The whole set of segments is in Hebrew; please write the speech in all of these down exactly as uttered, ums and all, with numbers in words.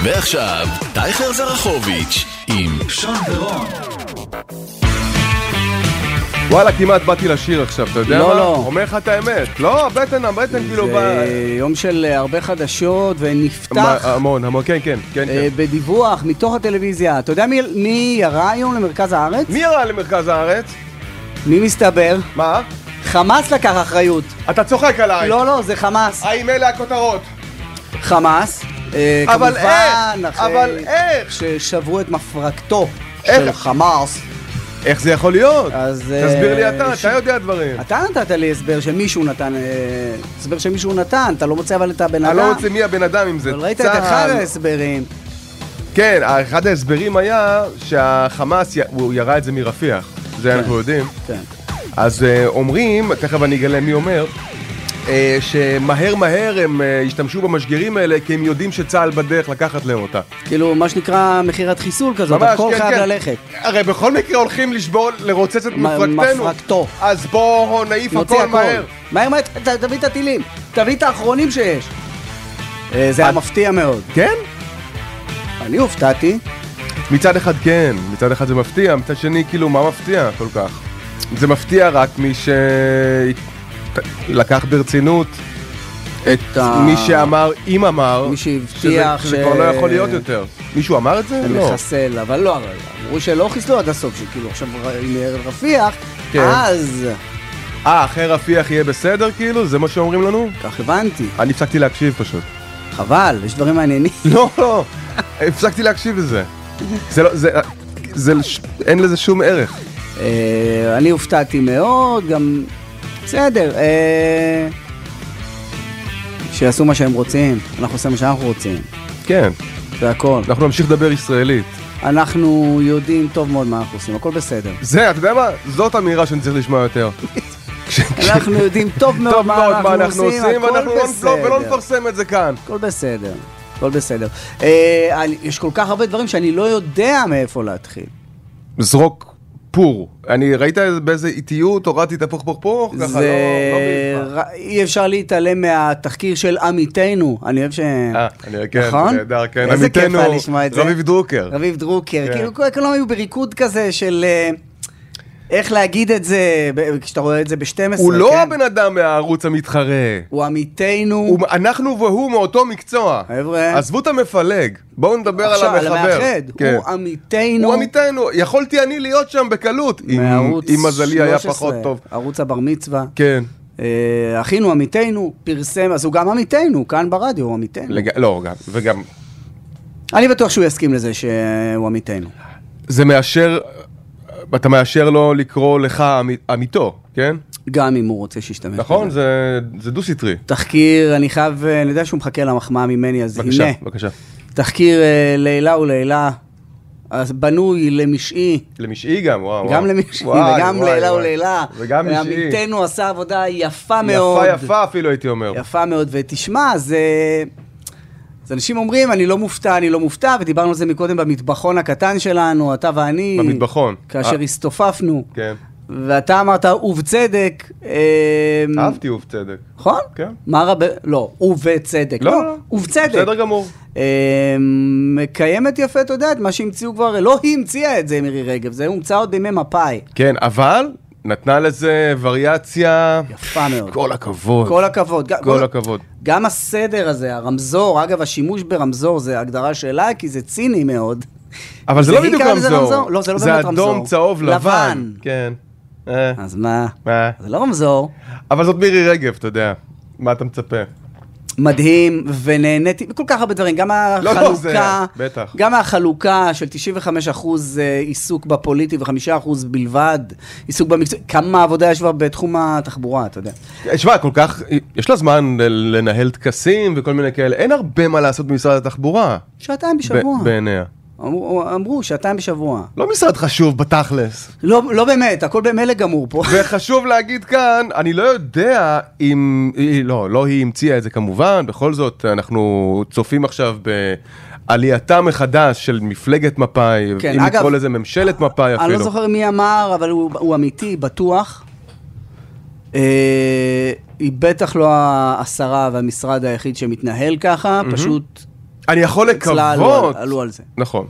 ועכשיו, טייכר זרחוביץ' עם שון ורון. וואלה, כמעט באתי לשיר עכשיו, אתה יודע לא, מה? לא. אומר לך את האמת. לא, הבטן, הבטן כאילו... זה יום של הרבה חדשות ונפתח המון, המון, כן, כן, כן. אה, בדיווח מתוך הטלוויזיה. אתה יודע מי, מי ירה היום למרכז הארץ? מי ירה למרכז הארץ? מי מסתבר? מה? חמאס לקח אחריות. אתה צוחק עליי. לא, לא, זה חמאס. האם אלה הכותרות? חמאס. אה, אבל כמובן, איך? אחרי אבל איך? ששברו את מפרקתו איך? של חמאס. איך זה יכול להיות? אז, תסביר לי אתה, ש... אתה יודע דברים. אתה נתת לי הסבר שמישהו נתן, הסבר שמישהו נתן, אתה לא מוצא אבל את הבן אדם. אני לא רוצה מי הבן אדם אם זה אבל ראית את אחד ההסברים. כן, אחד ההסברים היה שהחמאס, הוא ירה את זה מרפיח, זה אנחנו יודעים. כן. אז אומרים, תכף אני אגלה מי אומר, שמהר מהר הם השתמשו במשגרים האלה כי הם יודעים שצהל בדרך לקחת להם אותה. כאילו מה שנקרא מחירת חיסול כזאת, ממש, הכל כן, חייב כן. ללכת. הרי בכל מקרה הולכים לשבור, לרוצץ את מפרקתנו. מפרקתו. אז בואו נעיף הכל הכל. מהר. מהר מהר, ת- תביא את הטילים, תביא את האחרונים שיש. אה, זה היה מפתיע מאוד. כן? אני הופתעתי. מצד אחד כן, מצד אחד זה מפתיע, מצד שני כאילו מה מפתיע כל כך? זה מפתיע רק מי שלקח ברצינות את ה- מי שאמר, אם אמר, מי שהבטיח שזה ש- כבר לא יכול להיות יותר. מישהו אמר את זה? לא. מחסל, אבל לא, אבל אמרו שלא חיסלו עד הסוף, שכאילו עכשיו עם רפיח, כן. אז אה, אחרי רפיח יהיה בסדר כאילו? זה מה שאומרים לנו? כך הבנתי. אני הפסקתי להקשיב פשוט. חבל, יש דברים מעניינים. לא, לא, הפסקתי להקשיב לזה. זה לא, זה, זה, אין לזה שום ערך. אה, אני הופתעתי מאוד, גם בסדר, אה, שיעשו מה שהם רוצים, אנחנו עושים מה שאנחנו רוצים, כן, זה הכל. אנחנו נמשיך לדבר ישראלית. אנחנו יודעים טוב מאוד מה אנחנו עושים, הכל בסדר. זה, אתה יודע מה? זאת אמירה שאני צריך לשמוע יותר. אנחנו יודעים טוב מאוד טוב מה מאוד מה אנחנו עושים, הכל ואנחנו לא- לא- ולא בסדר. נפרסם את זה כאן. הכל בסדר, הכל בסדר. אה, אני- יש כל כך הרבה דברים שאני לא יודע מאיפה להתחיל. זרוק פור. אני ראית באיזה איטיות, הורדתי את הפוך פוך פוך, ככה, זה... לא, לא בעברק. אי אפשר להתעלם מהתחקיר של עמיתנו, אני אוהב ש... אה, אני, כן, נכון? נהדר, כן. איזה כיף עמיתנו, היה לשמוע את זה. רביב דרוקר. רביב דרוקר, כן. כאילו כולם היו בריקוד כזה של... אה, איך להגיד את זה, ב- כשאתה רואה את זה ב-שתים עשרה, הוא לא כן? הבן אדם מהערוץ המתחרה. הוא עמיתנו. הוא- אנחנו והוא מאותו מקצוע. חבר'ה. עזבו את המפלג. בואו נדבר על עכשיו, המחבר. על המאחד. כן. הוא עמיתנו. הוא עמיתנו. יכולתי אני להיות שם בקלות. אם- מערוץ אם מזלי היה שלוש עשרה, פחות טוב. ערוץ הבר מצווה. כן. אה, אחינו עמיתנו, פרסם, אז הוא גם עמיתנו, כאן ברדיו הוא עמיתנו. לג... לא, גם, וגם, אני בטוח שהוא יסכים לזה שהוא עמיתנו. זה מאשר, אתה מאשר לו לקרוא לך עמי- עמיתו, כן? גם אם הוא רוצה שישתמש. נכון? בזה. זה, זה דו-סטרי. תחקיר, אני חייב, אני יודע שהוא מחכה למחמאה ממני, אז בבקשה, הנה. בבקשה. תחקיר אה, לילה ולילה, אז בנוי למשעי, למשעי גם, וואו. גם וואו. למשעי וואי, וגם וואי, לילה וואי. ולילה. וגם משעי. ועמיתנו עשה עבודה יפה מאוד. יפה יפה אפילו הייתי אומר. יפה מאוד, ותשמע, זה... אז אנשים אומרים, אני לא מופתע, אני לא מופתע, ודיברנו על זה מקודם במטבחון הקטן שלנו, אתה ואני. במטבחון. כאשר אה. הסתופפנו. כן. ואתה אמרת, ובצדק. אה, אהבתי ובצדק. נכון? כן. מה רב... לא, ובצדק. לא, לא. ובצדק. בסדר גמור. אה, מקיימת יפה, אתה יודע, את מה שהמציאו כבר, לא היא המציאה את זה, מירי רגב, זה הומצא עוד בימי מפאי. כן, אבל נתנה לזה וריאציה. יפה מאוד. כל הכבוד. כל הכבוד. כל הכבוד. גם הסדר הזה, הרמזור, אגב, השימוש ברמזור זה הגדרה שלה, כי זה ציני מאוד. אבל זה זה לא היא בדיוק קראה לזה רמזור. רמזור? לא, זה לא זה באמת רמזור. אדום, צהוב, לבן. לבן. כן. אה, אז מה? אה. זה לא רמזור. אבל זאת מירי רגב, אתה יודע. מה אתה מצפה? מדהים, ונהניתי, כל כך הרבה דברים, גם לא, החלוקה, זה, בטח. גם החלוקה של תשעים וחמישה אחוז עיסוק בפוליטי ו-חמישה אחוז בלבד עיסוק במקצוע, כמה עבודה יש בה בתחום התחבורה, אתה יודע. שמע, כל כך, יש לה זמן לנהל טקסים וכל מיני כאלה, אין הרבה מה לעשות במשרד התחבורה. שעתיים בשבוע. ב- בעיניה. אמרו, אמרו, שעתיים בשבוע. לא משרד חשוב בתכלס. לא, לא באמת, הכל במילא גמור פה. וחשוב להגיד כאן, אני לא יודע אם, לא, לא היא המציאה את זה כמובן, בכל זאת אנחנו צופים עכשיו בעלייתה מחדש של מפלגת מפאי, כן, אם אגב, נקרא לזה ממשלת מפאי אפילו. אני לא זוכר מי אמר, אבל הוא, הוא אמיתי, בטוח. אה, היא בטח לא השרה והמשרד היחיד שמתנהל ככה, פשוט אני יכול לקוות. עלו על זה. נכון.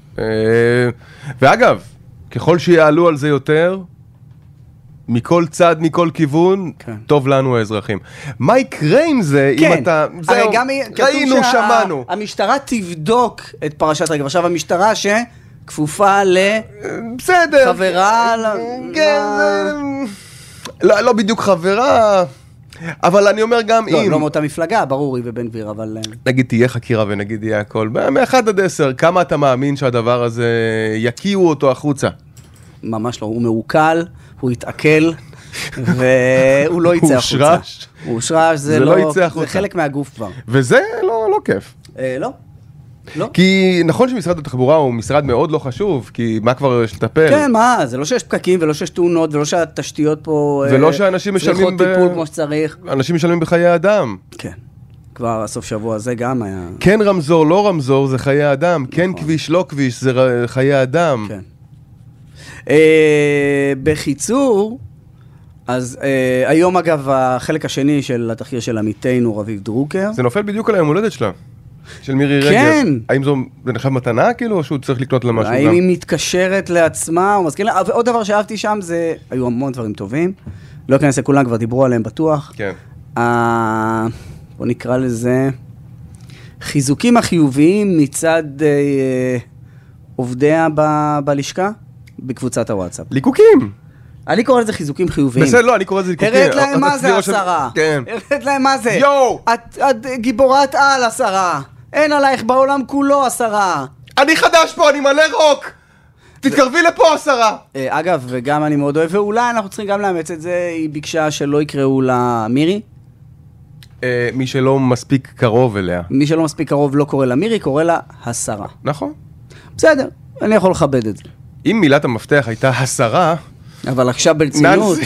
ואגב, ככל שיעלו על זה יותר, מכל צד, מכל כיוון, טוב לנו האזרחים. מה יקרה עם זה, אם אתה... זהו, ראינו, שמענו. המשטרה תבדוק את פרשת רגב. עכשיו, המשטרה שכפופה ל... בסדר. חברה... כן, לא בדיוק חברה... אבל אני אומר גם לא, אם... לא מאותה מפלגה, ברור, היא ובן גביר, אבל... נגיד תהיה חקירה ונגיד יהיה הכל. מאחד עד עשר, כמה אתה מאמין שהדבר הזה יקיעו אותו החוצה? ממש לא, הוא מעוקל, הוא יתעכל, והוא לא יצא החוצה. הוא הושרש? הוא הושרש, זה לא לא... יצא החוצה. זה חלק מהגוף כבר. וזה לא, לא כיף. אה, לא. לא. כי נכון שמשרד התחבורה הוא משרד מאוד לא חשוב, כי מה כבר יש לטפל? כן, מה? זה לא שיש פקקים ולא שיש תאונות ולא שהתשתיות פה... ולא שאנשים משלמים צריכות טיפול כמו שצריך. אנשים משלמים בחיי אדם. כן. כבר הסוף שבוע הזה גם היה... כן רמזור, לא רמזור, זה חיי אדם. כן כביש, לא כביש, זה חיי אדם. כן. בחיצור, אז היום אגב, החלק השני של התחקיר של עמיתנו רביב דרוקר. זה נופל בדיוק על היום הולדת שלה. של מירי רגב. כן. האם זו נחשב מתנה כאילו, או שהוא צריך לקנות לה משהו? האם היא מתקשרת לעצמה, או מזכיר לה, ועוד דבר שאהבתי שם זה, היו המון דברים טובים, לא אכנס לכולם, כבר דיברו עליהם בטוח. כן. בוא נקרא לזה, חיזוקים החיוביים מצד עובדיה בלשכה, בקבוצת הוואטסאפ. ליקוקים. אני קורא לזה חיזוקים חיוביים. בסדר, לא, אני קורא לזה ליקוקים. הראת להם מה זה השרה. כן. הראת להם מה זה. יואו! את גיבורת על השרה. אין עלייך בעולם כולו השרה. אני חדש פה, אני מלא רוק. תתקרבי לפה השרה. אגב, וגם אני מאוד אוהב, ואולי אנחנו צריכים גם לאמץ את זה, היא ביקשה שלא יקראו לה מירי. מי שלא מספיק קרוב אליה. מי שלא מספיק קרוב לא קורא לה מירי, קורא לה השרה. נכון. בסדר, אני יכול לכבד את זה. אם מילת המפתח הייתה השרה... אבל עכשיו ברצינות.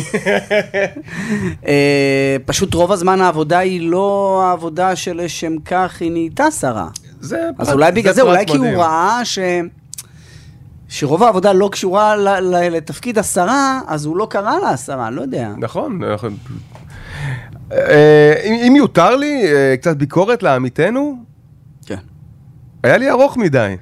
פשוט רוב הזמן העבודה היא לא העבודה שלשם כך היא נהייתה שרה. אז אולי בגלל זה, אולי כי הוא ראה ש... שרוב העבודה לא קשורה לתפקיד השרה, אז הוא לא קרא לה השרה, אני לא יודע. נכון, נכון. אם יותר לי קצת ביקורת לעמיתנו, כן. היה לי ארוך מדי.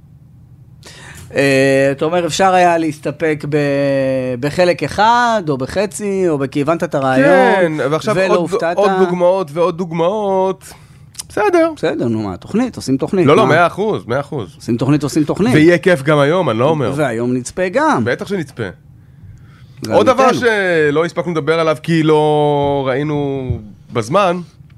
אתה אומר, אפשר היה להסתפק בחלק אחד, או בחצי, או כי הבנת את הרעיון, כן, ועכשיו עוד דוגמאות ועוד דוגמאות. בסדר. בסדר, נו מה, תוכנית, עושים תוכנית. לא, לא, מאה אחוז, מאה אחוז. עושים תוכנית, עושים תוכנית. ויהיה כיף גם היום, אני לא אומר. והיום נצפה גם. בטח שנצפה. עוד דבר שלא הספקנו לדבר עליו, כי לא ראינו בזמן,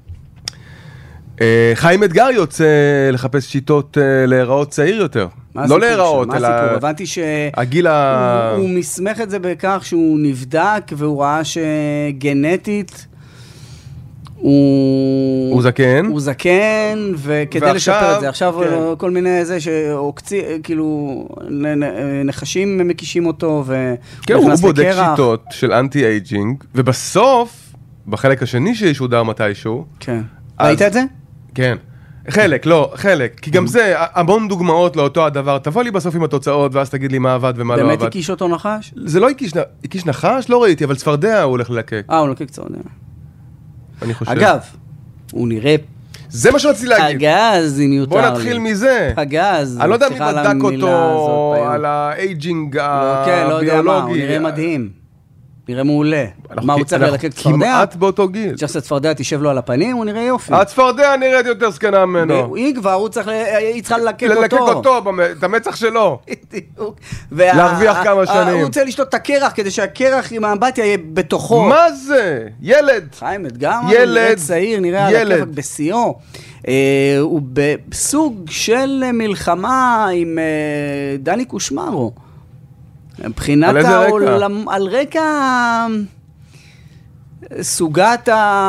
חיים אתגר יוצא לחפש שיטות להיראות צעיר יותר. לא להיראות, אלא... מה הסיפור? הבנתי הגיל ה... הוא מסמך את זה בכך שהוא נבדק, והוא ראה שגנטית הוא... הוא זקן. הוא זקן, וכדי לשפר את זה. עכשיו כל מיני זה שעוקצי, כאילו, נחשים מקישים אותו, כן, הוא בודק שיטות של אנטי-אייג'ינג, ובסוף, בחלק השני שישודר מתישהו... כן. ראית את זה? כן. חלק, לא, חלק. כי גם זה, המון דוגמאות לאותו הדבר. תבוא לי בסוף עם התוצאות, ואז תגיד לי מה עבד ומה לא עבד. באמת הקיש אותו נחש? זה לא הקיש נחש, לא ראיתי, אבל צפרדע הוא הולך ללקק. אה, הוא ללקק צפרדע. אני חושב. אגב, הוא נראה... זה מה שרציתי להגיד. פגז, אם יותר לי. בוא נתחיל מזה. פגז. אני לא יודע מי בדק אותו על האייג'ינג הביולוגי. כן, לא יודע מה, הוא נראה מדהים. נראה מעולה. מה הוא צריך ללקק צפרדע? כמעט באותו גיל. צריך שצפרדע תישב לו על הפנים, הוא נראה יופי. הצפרדע נראית יותר זקנה ממנו. היא כבר, היא צריכה ללקק אותו. ללקק אותו, את המצח שלו. להרוויח כמה שנים. הוא רוצה לשתות את הקרח, כדי שהקרח עם האמבטיה יהיה בתוכו. מה זה? ילד. חיים אתגר, נראה צעיר, נראה על הכיפק בשיאו. הוא בסוג של מלחמה עם דני קושמרו. מבחינת העולם, על רקע סוגת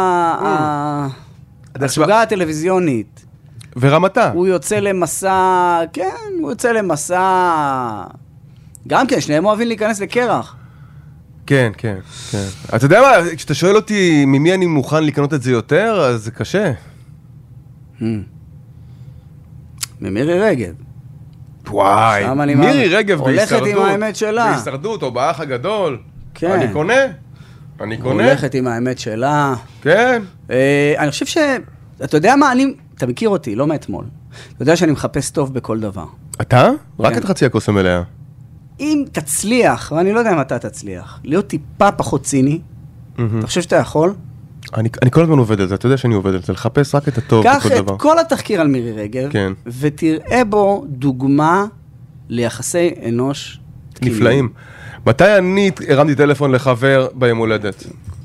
הסוגה הטלוויזיונית. ורמתה. הוא יוצא למסע, כן, הוא יוצא למסע, גם כן, שניהם אוהבים להיכנס לקרח. כן, כן, כן. אתה יודע מה, כשאתה שואל אותי ממי אני מוכן לקנות את זה יותר, אז זה קשה. ממירי רגב. וואי, מירי רגב בהישרדות, הולכת עם האמת שלה. בהישרדות או באח הגדול. כן. אני קונה, אני קונה. הולכת עם האמת שלה. כן. אני חושב ש... אתה יודע מה, אני אתה מכיר אותי, לא מאתמול. אתה יודע שאני מחפש טוב בכל דבר. אתה? רק את חצי הכוס המלאה. אם תצליח, ואני לא יודע אם אתה תצליח, להיות טיפה פחות ציני, אתה חושב שאתה יכול? אני, אני כל הזמן עובד על זה, אתה יודע שאני עובד על זה, לחפש רק את הטוב בכל דבר. קח את כל התחקיר על מירי רגב, כן. ותראה בו דוגמה ליחסי אנוש תקינים. נפלאים. מתי אני הרמתי טלפון לחבר ביום הולדת?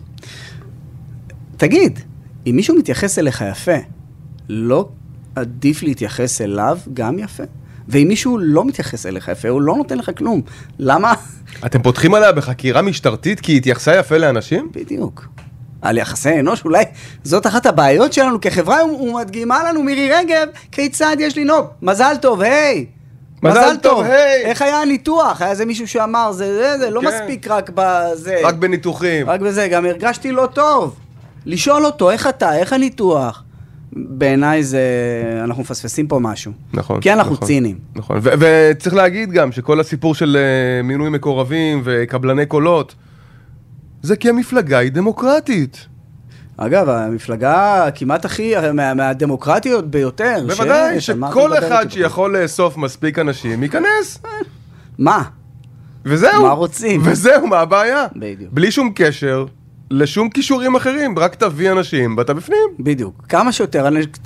תגיד, אם מישהו מתייחס אליך יפה, לא עדיף להתייחס אליו גם יפה? ואם מישהו לא מתייחס אליך יפה, הוא לא נותן לך כלום. למה? אתם פותחים עליה בחקירה משטרתית כי היא התייחסה יפה לאנשים? בדיוק. על יחסי אנוש, אולי זאת אחת הבעיות שלנו כחברה, הוא מדגימה לנו מירי רגב, כיצד יש לנהוג. מזל טוב, היי! מזל טוב, היי! איך היה הניתוח? היה איזה מישהו שאמר, זה, זה, זה, לא מספיק רק בזה. רק בניתוחים. רק בזה, גם הרגשתי לא טוב. לשאול אותו, איך אתה, איך הניתוח? בעיניי זה, אנחנו מפספסים פה משהו. נכון. כי אנחנו נכון, צינים. נכון. ו- וצריך להגיד גם שכל הסיפור של uh, מינוי מקורבים וקבלני קולות, זה כי המפלגה היא דמוקרטית. אגב, המפלגה כמעט הכי, מה, מהדמוקרטיות ביותר. בוודאי, שכל אחד שיכול לאסוף מספיק אנשים, ייכנס. מה? וזהו. מה רוצים? וזהו, מה הבעיה? בדיוק. בלי שום קשר, לשום קישורים אחרים, רק תביא אנשים, ואתה בפנים. בדיוק. כמה שיותר,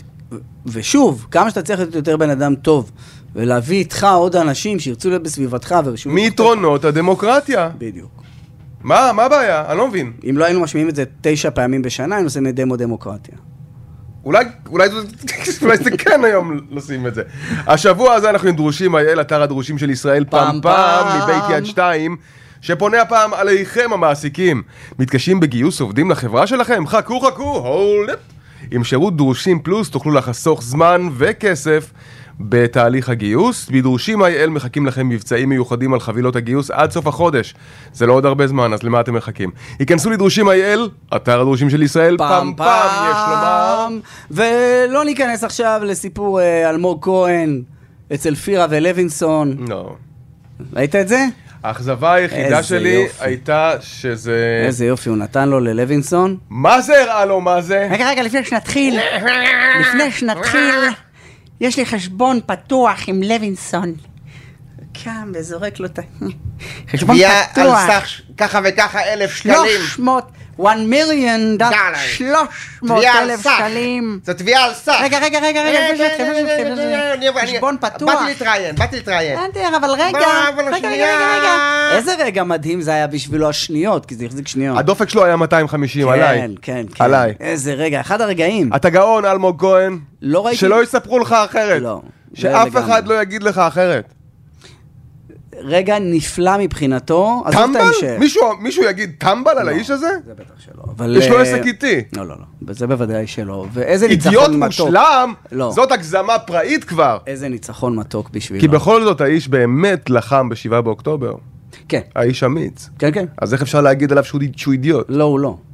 ושוב, כמה שאתה צריך להיות יותר בן אדם טוב, ולהביא איתך עוד אנשים שירצו להיות בסביבתך, ורשום... מיתרונות הדמוקרטיה. בדיוק. מה, מה הבעיה? אני לא מבין. אם לא היינו משמיעים את זה תשע פעמים בשנה, היינו עושים דמו דמוקרטיה. אולי, אולי, אולי זה כן היום לשים את זה. השבוע הזה אנחנו עם דרושים, אייל, אתר הדרושים של ישראל, פעם פעם, מבית יד שתיים, שפונה הפעם עליכם המעסיקים. מתקשים בגיוס עובדים לחברה שלכם? חכו, חכו, hold it. עם שירות דרושים פלוס תוכלו לחסוך זמן וכסף בתהליך הגיוס. בדרושים אייל מחכים לכם מבצעים מיוחדים על חבילות הגיוס עד סוף החודש. זה לא עוד הרבה זמן, אז למה אתם מחכים? היכנסו לדרושים אייל, אתר הדרושים של ישראל, פעם פעם, יש לומר. ולא ניכנס עכשיו לסיפור אה, אלמוג כהן אצל פירה ולוינסון. לא. ראית את זה? האכזבה היחידה שלי יופי. הייתה שזה... איזה יופי, הוא נתן לו ללוינסון. מה זה הראה לו, מה זה? רגע, רגע, לפני שנתחיל, לפני שנתחיל, יש לי חשבון פתוח עם לוינסון. קם וזורק לו את ה... חשבון פתוח. על סך ככה וככה אלף שקלים. שלוש מאות, one million דולר. שלוש מאות אלף שקלים. זה תביעה על סך. רגע, רגע, רגע, רגע. חשבון פתוח. באתי להתראיין, באתי להתראיין. אבל רגע, רגע, רגע. איזה רגע מדהים זה היה בשבילו השניות, כי זה החזיק שניות. הדופק שלו היה מאתיים וחמישים, עליי. כן, כן, כן. עליי. איזה רגע, אחד הרגעים. אתה גאון, אלמוג כהן. לא ראיתי. שלא יספרו לך אחרת. לא. שאף אחד לא יגיד לך אחרת. רגע נפלא מבחינתו. טמבל? מישהו, מישהו יגיד טמבל על האיש הזה? זה בטח שלא. יש לו עסק איתי. לא, לא, לא. זה בוודאי שלא. ואיזה ניצחון מתוק. אידיוט מושלם? זאת הגזמה פראית כבר. איזה ניצחון מתוק בשבילו. כי בכל זאת האיש באמת לחם בשבעה באוקטובר. כן. האיש אמיץ. כן, כן. אז איך אפשר להגיד עליו שהוא אידיוט? לא, הוא לא.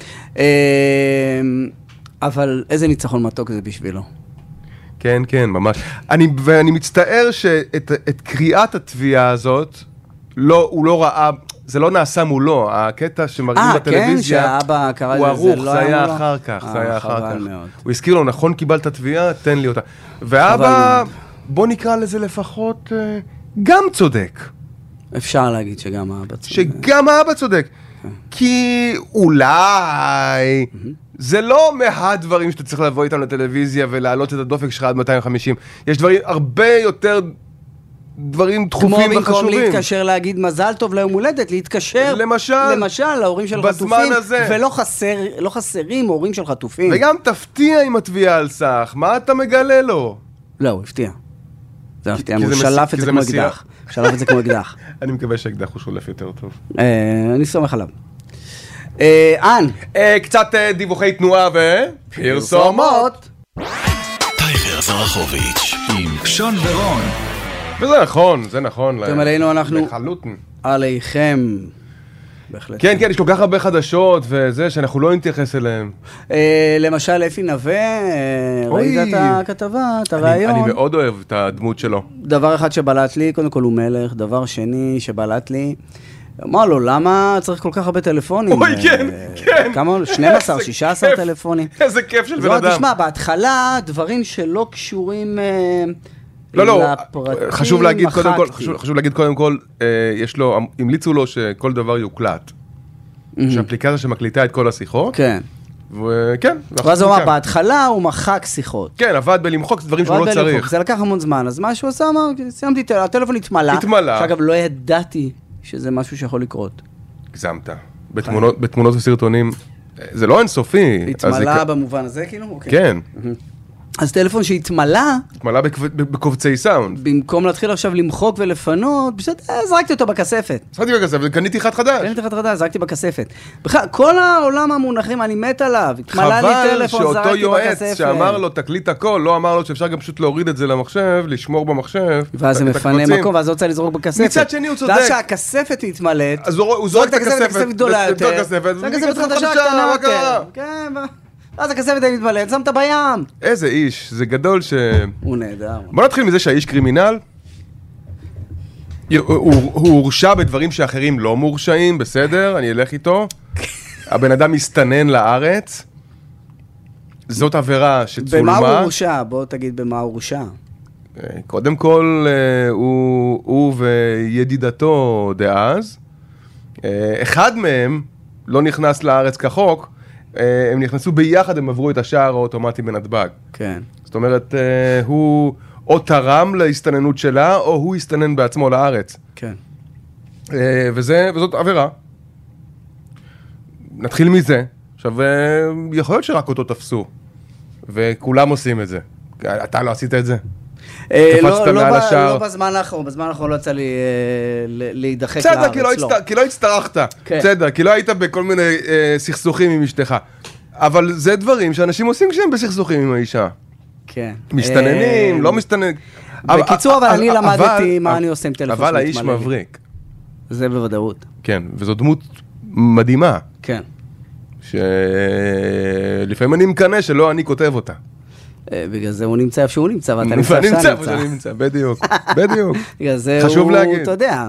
אבל איזה ניצחון מתוק זה בשבילו. כן, כן, ממש. אני, ואני מצטער שאת את קריאת התביעה הזאת, לא, הוא לא ראה, זה לא נעשה מולו, הקטע שמראים בטלוויזיה, כן, שהאבא קרא הוא לזה, ערוך, לא זה היה מולו. אחר כך, זה היה אחר כך. מאוד. הוא הזכיר לו, נכון, קיבלת התביעה, תן לי אותה. ואבא, בוא נקרא לזה לפחות, גם צודק. אפשר להגיד שגם האבא צודק. שגם האבא צודק. כי אולי... זה לא מהדברים שאתה צריך לבוא איתם לטלוויזיה ולהעלות את הדופק שלך עד מאתיים וחמישים. יש דברים הרבה יותר דברים דחופים וחשובים. כמו במקום להתקשר להגיד מזל טוב ליום הולדת, להתקשר למשל, למשל להורים של חטופים, ולא חסר, לא חסרים הורים של חטופים. וגם תפתיע עם התביעה על סך, מה אתה מגלה לו? לא, הוא הפתיע. זה הפתיע, הוא שלף את זה כמו אקדח. שלף את זה כמו אקדח. אני מקווה שהאקדח הוא שולף יותר טוב. אני סומך עליו. אן, קצת דיווחי תנועה ופרסומות. טייגר זרחוביץ' עם שון ורון. וזה נכון, זה נכון. אתם עלינו, אנחנו לחלוטין. עליכם. בהחלט. כן, כן, יש כל כך הרבה חדשות וזה שאנחנו לא נתייחס אליהם. למשל, אפי נווה, ראית את הכתבה, את הרעיון. אני מאוד אוהב את הדמות שלו. דבר אחד שבלט לי, קודם כל הוא מלך, דבר שני שבלט לי, אמר לו, למה צריך כל כך הרבה טלפונים? אוי, כן, כן. כמה? שנים עשר, שישה עשר טלפונים. איזה כיף של בן אדם. זאת, תשמע, בהתחלה, דברים שלא קשורים לא, לא, לפרטים, חשוב להגיד קודם כל, חשוב, חשוב להגיד קודם כל, יש לו, המליצו לו שכל דבר יוקלט. שאפליקציה שמקליטה את כל השיחות. כן. וכן. ואז הוא אמר, בהתחלה הוא מחק שיחות. כן, עבד בלמחוק דברים שהוא לא צריך. זה לקח המון זמן, אז מה שהוא עשה, אמר, סיימתי, הטלפון התמלא. התמלא. שאגב, לא ידעתי שזה משהו שיכול לקרות. גזמת. בתמונות וסרטונים, זה לא אינסופי. התמלא במובן הזה, כאילו? כן. אז טלפון שהתמלא, התמלא בקובצי סאונד. במקום להתחיל עכשיו למחוק ולפנות, פשוט זרקתי אותו בכספת. זרקתי בכספת, קניתי אחד חדש. קניתי אחד חדש, זרקתי בכספת. בכלל, כל העולם המונחים, אני מת עליו. התמלא לי טלפון, זרקתי בכספת. חבל שאותו יועץ שאמר לו, תקליט הכל, לא אמר לו שאפשר גם פשוט להוריד את זה למחשב, לשמור במחשב. ואז זה מפנה מקום, ואז הוא רוצה לזרוק בכספת. מצד שני הוא צודק. ואז שהכספת התמלאת, אז הוא זורק את הכספת גדולה יותר. זה הכספת חדשה, קטנה יותר. כן, אז הכספת היא מתמלאת, שמת בים. איזה איש, זה גדול ש... הוא נהדר. בוא נתחיל מזה שהאיש קרימינל, הוא הורשע בדברים שאחרים לא מורשעים, בסדר, אני אלך איתו. הבן אדם מסתנן לארץ, זאת עבירה שצולמה. במה הוא הורשע? בוא תגיד במה הוא הורשע. קודם כל, הוא, הוא וידידתו דאז, אחד מהם לא נכנס לארץ כחוק, הם נכנסו ביחד, הם עברו את השער האוטומטי בנתב"ג. כן. זאת אומרת, הוא או תרם להסתננות שלה, או הוא הסתנן בעצמו לארץ. כן. וזה, וזאת עבירה. נתחיל מזה. עכשיו, יכול להיות שרק אותו תפסו, וכולם עושים את זה. אתה לא עשית את זה? לא בזמן האחרון, בזמן האחרון לא יצא לי להידחק לארץ. בסדר, כי לא הצטרכת. בסדר, כי לא היית בכל מיני סכסוכים עם אשתך. אבל זה דברים שאנשים עושים כשהם בסכסוכים עם האישה. כן. מסתננים, לא מסתננים. בקיצור, אבל אני למדתי מה אני עושה עם טלפון שמתמלא. אבל האיש מבריק. זה בוודאות. כן, וזו דמות מדהימה. כן. שלפעמים אני מקנה שלא אני כותב אותה. בגלל זה הוא נמצא איפה שהוא נמצא, ואתה נמצא איפה שאני נמצא. אני נמצא, בדיוק, בדיוק. בגלל זה חשוב להגיד. אתה יודע,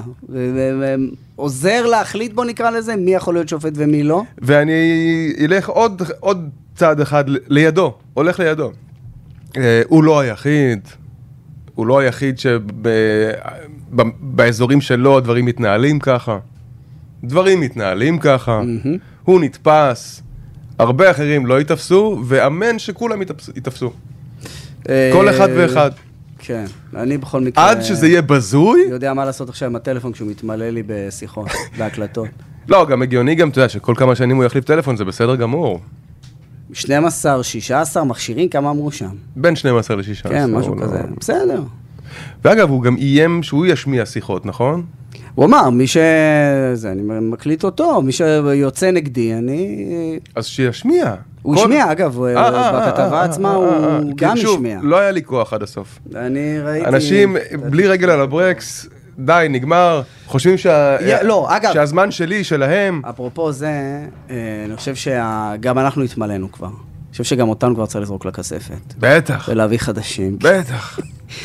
עוזר להחליט, בוא נקרא לזה, מי יכול להיות שופט ומי לא. ואני אלך עוד, עוד צעד אחד לידו, הולך לידו. הוא לא היחיד, הוא לא היחיד שבאזורים שלו הדברים מתנהלים ככה. דברים מתנהלים ככה. הוא נתפס. הרבה אחרים לא יתפסו, ואמן שכולם יתפסו. כל אחד ואחד. כן, אני בכל מקרה... עד שזה יהיה בזוי? יודע מה לעשות עכשיו עם הטלפון כשהוא מתמלא לי בשיחות, בהקלטות. לא, גם הגיוני גם, אתה יודע, שכל כמה שנים הוא יחליף טלפון, זה בסדר גמור. שנים עשר, שישה עשר מכשירים, כמה אמרו שם? בין שנים עשר ל-שישה עשר. כן, משהו כזה, בסדר. ואגב, הוא גם איים שהוא ישמיע שיחות, נכון? הוא אמר, מי ש... זה, אני מקליט אותו, מי שיוצא נגדי, אני... אז שישמיע. הוא השמיע, אגב, בכתבה עצמה הוא גם השמיע. לא היה לי כוח עד הסוף. אני ראיתי... אנשים בלי רגל על הברקס, די, נגמר, חושבים שהזמן שלי, שלהם... אפרופו זה, אני חושב שגם אנחנו התמלאנו כבר. אני חושב שגם אותנו כבר צריך לזרוק לכספת. בטח. ולהביא חדשים. בטח.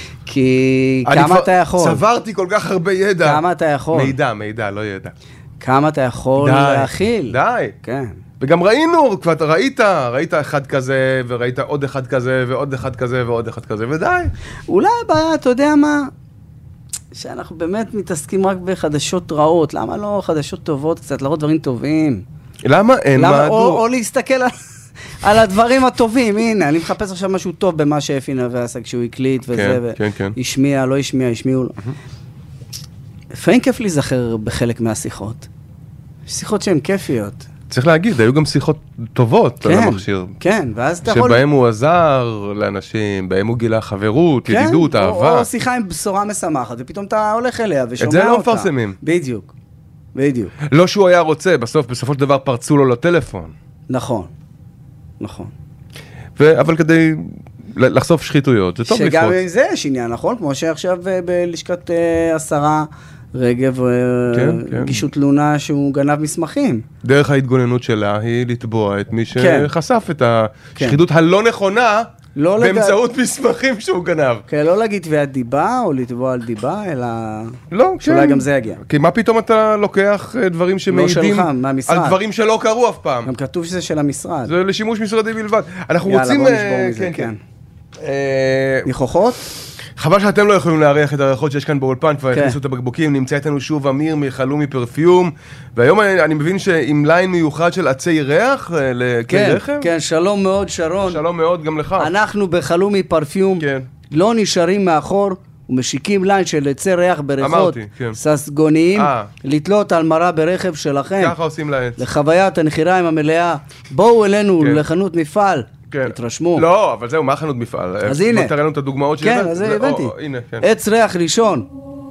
כי כמה אתה יכול? צברתי כל כך הרבה ידע. כמה אתה יכול? מידע, מידע, לא ידע. כמה אתה יכול להכיל? די. כן. וגם ראינו, כבר ראית, ראית אחד כזה, וראית עוד אחד כזה, ועוד אחד כזה, ועוד אחד כזה, ודי. אולי הבעיה, אתה יודע מה? שאנחנו באמת מתעסקים רק בחדשות רעות. למה לא חדשות טובות קצת, להראות דברים טובים? למה אין מה? או להסתכל על... על הדברים הטובים, הנה, אני מחפש עכשיו משהו טוב במה שאפי נווה עשה כשהוא הקליט וזה, והשמיע, לא השמיע, השמיעו לו. לפעמים כיף להיזכר בחלק מהשיחות. יש שיחות שהן כיפיות. צריך להגיד, היו גם שיחות טובות על המכשיר. כן, ואז אתה יכול... שבהם הוא עזר לאנשים, בהם הוא גילה חברות, ידידות, אהבה. או שיחה עם בשורה משמחת, ופתאום אתה הולך אליה ושומע אותה. את זה לא מפרסמים. בדיוק, בדיוק. לא שהוא היה רוצה, בסוף, בסופו של דבר פרצו לו לטלפון. נכון. נכון. ו- אבל כדי לחשוף שחיתויות, זה טוב לפרוץ. שגם זה יש עניין, נכון? כמו שעכשיו בלשכת השרה רגב כן, כן. גישו תלונה שהוא גנב מסמכים. דרך ההתגוננות שלה היא לתבוע את מי שחשף כן. את השחיתות כן. הלא נכונה, באמצעות מסמכים שהוא גנב. כן, לא להגיד תביעת דיבה או לתבוע על דיבה, אלא... לא, שאולי גם זה יגיע. כי מה פתאום אתה לוקח דברים שמעידים על דברים שלא קרו אף פעם? גם כתוב שזה של המשרד. זה לשימוש משרדי בלבד. אנחנו יאללה, רוצים... בוא נשבור מזה, כן. ניחוחות? חבל שאתם לא יכולים להריח את הריחות שיש כאן באולפן, כבר הכניסו את הבקבוקים, נמצא איתנו שוב אמיר מחלומי פרפיום, והיום אני, אני מבין שעם ליין מיוחד של עצי ריח לכלי כן, רכב? כן, שלום מאוד שרון. שלום מאוד גם לך. אנחנו בחלומי פרפיום, כן. לא נשארים מאחור ומשיקים ליין של עצי ריח בריחות כן. ססגוניים, לתלות על מרה ברכב שלכם. ככה עושים לעץ. לחוויית הנחיריים המלאה. בואו אלינו כן. לחנות מפעל. כן. התרשמו. לא, אבל זהו, מה חנות מפעל? אז הנה. בוא תראה לנו את הדוגמאות כן, שהבאת. אז הבנתי. או, הנה, כן. עץ ריח ראשון.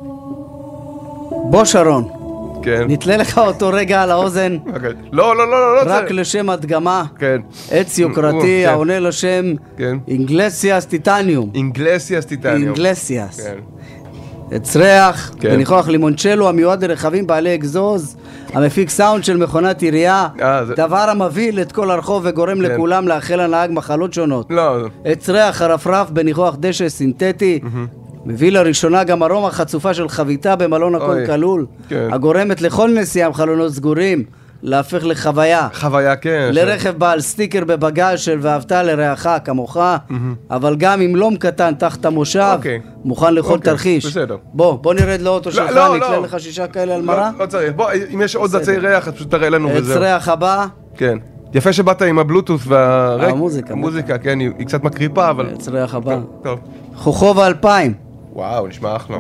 בוא שרון. כן. נתלה לך אותו רגע על האוזן. לא, לא, לא, לא. רק לשם הדגמה. כן. עץ יוקרתי כן. העונה לשם כן. אינגלסיאס טיטניום. אינגלסיאס טיטניום. אינגלסיאס. כן. עץ ריח, כן. וניחוח לימונצ'לו המיועד לרכבים בעלי אגזוז, המפיק סאונד של מכונת עירייה, אה, זה... דבר המביא את כל הרחוב וגורם כן. לכולם לאחל הנהג מחלות שונות. לא. עץ ריח חרפרף בניחוח דשא סינתטי, מביא לראשונה גם ארומה חצופה של חביתה במלון הכל כלול, כן. הגורמת לכל נסיעה עם חלונות סגורים, להפך לחוויה. חוויה, כן. לרכב בעל סטיקר בבגז של ואהבת לרעך כמוך, אבל גם עם לום קטן תחת המושב, אוקיי. מוכן לכל אוקיי, תרחיש. בסדר. בוא, בוא נרד לאוטו שלך, לא, נתלה לא. לך שישה כאלה על מרה. לא, לא צריך. בוא, אם יש עוד עצי ריח, אז פשוט תראה לנו וזהו. עץ ריח הבא. כן. יפה שבאת עם הבלוטוס והרק. המוזיקה. המוזיקה, כן, היא היא קצת מקריפה, אבל... עץ ריח הבא. טוב, טוב. חוכובה אלפיים. וואו, נשמע אחלה.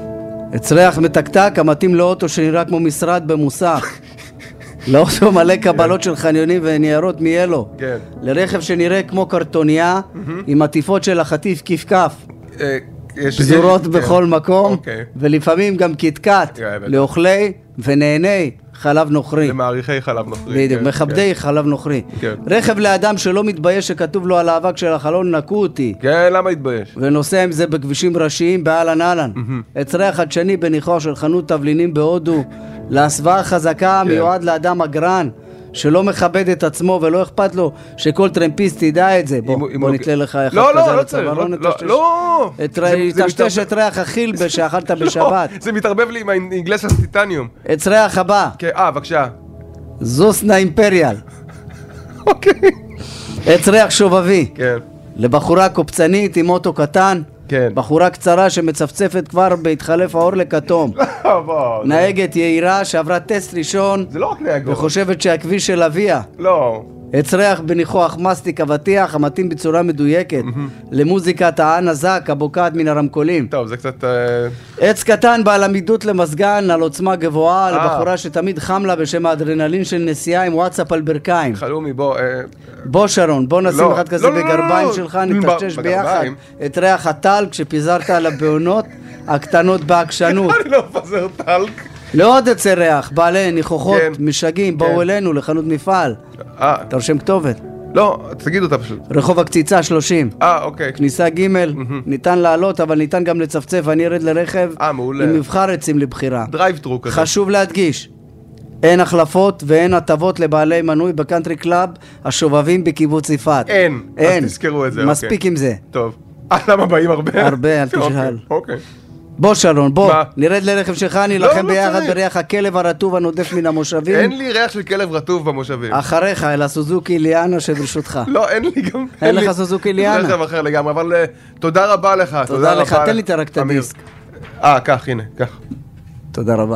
עץ ריח מתקתק, המתאים לאוטו שנראה כמו משרד במוסך. לאוטו מלא קבלות של חניונים וניירות מיאלו. כן. לרכב שנראה כמו קרטוניה, עם עטיפות של החטיף כפכף. אה, יש- פזורות יש- בכל כן. מקום, אוקיי. ולפעמים גם קטקט, כן, בטח. לאוכלי ונהני חלב נוכרי. למעריכי חלב נוכרי. בדיוק, כן, מכבדי חלב נוכרי. כן. רכב לאדם שלא מתבייש שכתוב לו על האבק של החלון נקו אותי, כן, למה התבייש? ונוסע עם זה בכבישים ראשיים באלן אלן. עץ ריח חדשני בניחוח של חנות תבלינים בהודו, להסוואה חזקה מיועד לאדם אגרן, שלא מכבד את עצמו ולא אכפת לו שכל טרמפיסט ידע את זה. בוא, אם הוא- אם בוא הוא- נתלה לך אחד לא, כזה לא, על לא צריך, הצווארון, לא, נטשטש- לא. את זה- ר- זה טשטש מתערבב- את ריח החילבה שאכלת לא, בשבת. זה מתערבב לי עם האינגלסיאס טיטניום. עץ ריח הבא, כן, אה, בבקשה. זוסנה אימפריאל. אוקיי. עץ ריח שובבי, כן. לבחורה קופצנית עם אוטו קטן, כן. בחורה קצרה שמצפצפת כבר בהתחלף האור לכתום, בוא, נהגת יעירה שעברה טסט ראשון זה לא רק נהגות. וחושבת שהכביש של אביה. לא. עץ ריח בניחוח מסטיק אבטיח המתאים בצורה מדויקת למוזיקת הען הזק הבוקעת מן הרמקולים. טוב, זה קצת... עץ קטן בעל עמידות למזגן על עוצמה גבוהה אה. לבחורה שתמיד חם לה בשם האדרנלין של נסיעה עם וואטסאפ על ברכיים. חלומי, בוא... אה, בוא שרון, בוא נשים לא, אחד כזה לא, לא, בגרביים לא, שלך, לא, נטשטש ב- ביחד בגרביים. את ריח הטל כשפיזרת על הבעונות הקטנות בעקשנות. אני לא מפזר טלק. לעוד עצי ריח, בעלי ניחוחות, כן. משגעים, בואו כן. אלינו לחנות מפעל. אה, תרשם כתובת. לא, תגיד אותה פשוט. רחוב הקציצה שלושים. אה, אוקיי. כניסה ג' ניתן לעלות, אבל ניתן גם לצפצף. אני ארד לרכב אה, מעולה. עם מבחר עצים לבחירה. דרייב טרו כזה. חשוב להדגיש, אין החלפות ואין הטבות לבעלי מנוי בקאנטרי קלאב השובבים בקיבוץ יפעת. אין. אין. אז תזכרו את זה, מספיק אוקיי. עם זה. טוב. אה, למה באים הרבה? הרבה, אל אוקיי, תשאל. אוקיי. בוא שרון, בוא, מה? נרד לרכב שלך, לא, נילחם לא ביחד צריך. בריח הכלב הרטוב הנודף מן המושבים. אין לי ריח של כלב רטוב במושבים. אחריך, אל הסוזוקי ליאנה שברשותך. לא, אין לי גם... אין לי- לך סוזוקי ליאנה. זה רכב אחר לגמרי, אבל אה, תודה רבה לך. תודה לך, רבה תן לי רק את אמיר. הדיסק. אה, קח, הנה, קח. תודה רבה.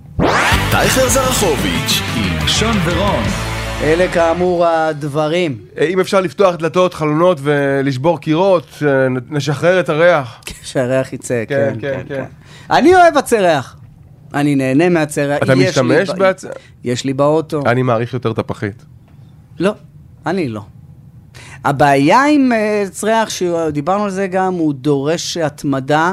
טייכר זרחוביץ' עם שון ורון. אלה כאמור הדברים. אה, אם אפשר לפתוח דלתות, חלונות ולשבור קירות, אה, נשחרר את הריח. שהריח יצא, כן, כן, כן, כן, כן. כן. אני אוהב עצי ריח. אני נהנה מעצי ריח. אתה יש לי משתמש ב- בעצ... יש לי באוטו. אני מעריך יותר את הפחית. לא, אני לא. הבעיה עם אה, עץ ריח, שדיברנו על זה גם, הוא דורש התמדה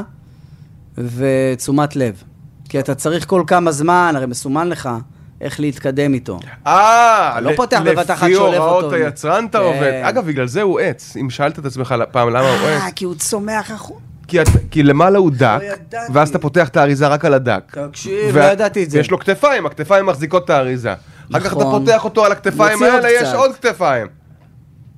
ותשומת לב. כי אתה צריך כל כמה זמן, הרי מסומן לך, איך להתקדם איתו. אה, לא פותח בבת אחת לפי שולף הוראות אותו. היצרן אתה כן. עובד. אגב, בגלל זה הוא עץ. אם שאלת את עצמך פעם למה הוא אה, עץ, כי הוא צומח החוץ. כי את- כי למעלה הוא דק, ידעתי. ואז אתה פותח את האריזה רק על הדק. תקשיב, ו- לא ידעתי את זה. ויש לו כתפיים, הכתפיים מחזיקות את האריזה. אחר כך אתה נכון. פותח אותו על הכתפיים מוציא עוד האלה, יש קצת. עוד כתפיים.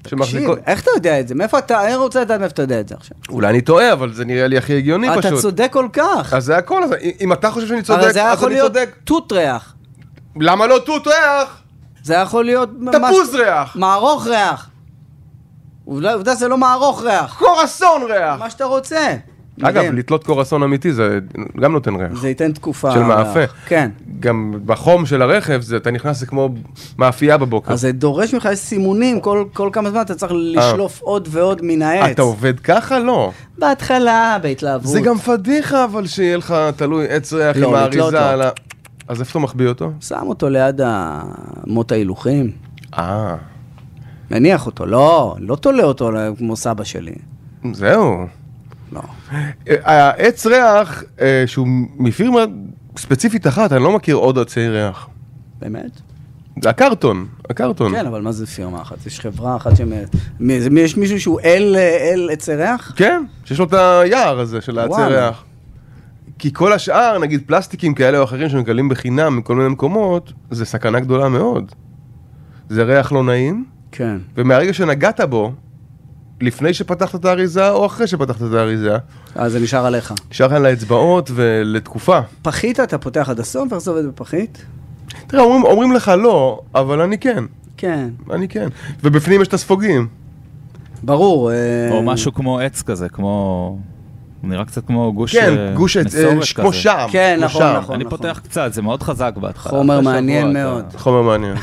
שמחזיקות... איך אתה יודע את זה? מאיפה אתה, אני רוצה לדעת מאיפה אתה יודע את זה עכשיו. אולי אני טועה, אבל זה נראה לי הכי הגיוני פשוט. אתה צודק כל כך. אז זה הכל, אם אתה חושב שאני צודק, אז אני צודק. אבל זה יכול להיות תות ריח. למה לא תות ריח? זה יכול להיות... תפוז ריח. מערוך ריח. עובדה זה לא מערוך ריח. קורסון ריח. מה שאתה רוצה. אגב, לתלות קורסון אמיתי זה גם נותן ריח. זה ייתן תקופה. של מאפה. כן. גם בחום של הרכב, אתה נכנס זה כמו מאפייה בבוקר. אז זה דורש ממך סימונים, כל כמה זמן אתה צריך לשלוף עוד ועוד מן העץ. אתה עובד ככה? לא. בהתחלה, בהתלהבות. זה גם פדיחה, אבל שיהיה לך תלוי עץ ריח עם האריזה. אז איפה אתה מחביא אותו? שם אותו ליד מות ההילוכים. אה. מניח אותו, לא, לא תולה אותו כמו סבא שלי. זהו. לא. העץ ריח, שהוא מפירמה ספציפית אחת, אני לא מכיר עוד עצי ריח. באמת? זה הקרטון, הקרטון. כן, אבל מה זה פירמה אחת? יש חברה אחת שמ... יש מישהו שהוא אל, אל עצי ריח? כן, שיש לו את היער הזה של העצי ריח. כי כל השאר, נגיד פלסטיקים כאלה או אחרים שמקלים בחינם מכל מיני מקומות, זה סכנה גדולה מאוד. זה ריח לא נעים. כן. ומהרגע שנגעת בו, לפני שפתחת את האריזה או אחרי שפתחת את האריזה, אז זה נשאר עליך. נשאר על האצבעות ולתקופה. פחית, אתה פותח עד הסוף, ואיך זה עובד בפחית? תראה, אומרים, אומרים לך לא, אבל אני כן. כן. אני כן. ובפנים יש את הספוגים. ברור. או משהו כמו עץ כזה, כמו... נראה קצת כמו גוש כן, גוש עץ, כמו שם. כן, נכון, נכון. אני פותח קצת, זה מאוד חזק בהתחלה. חומר מעניין מאוד. חומר מעניין.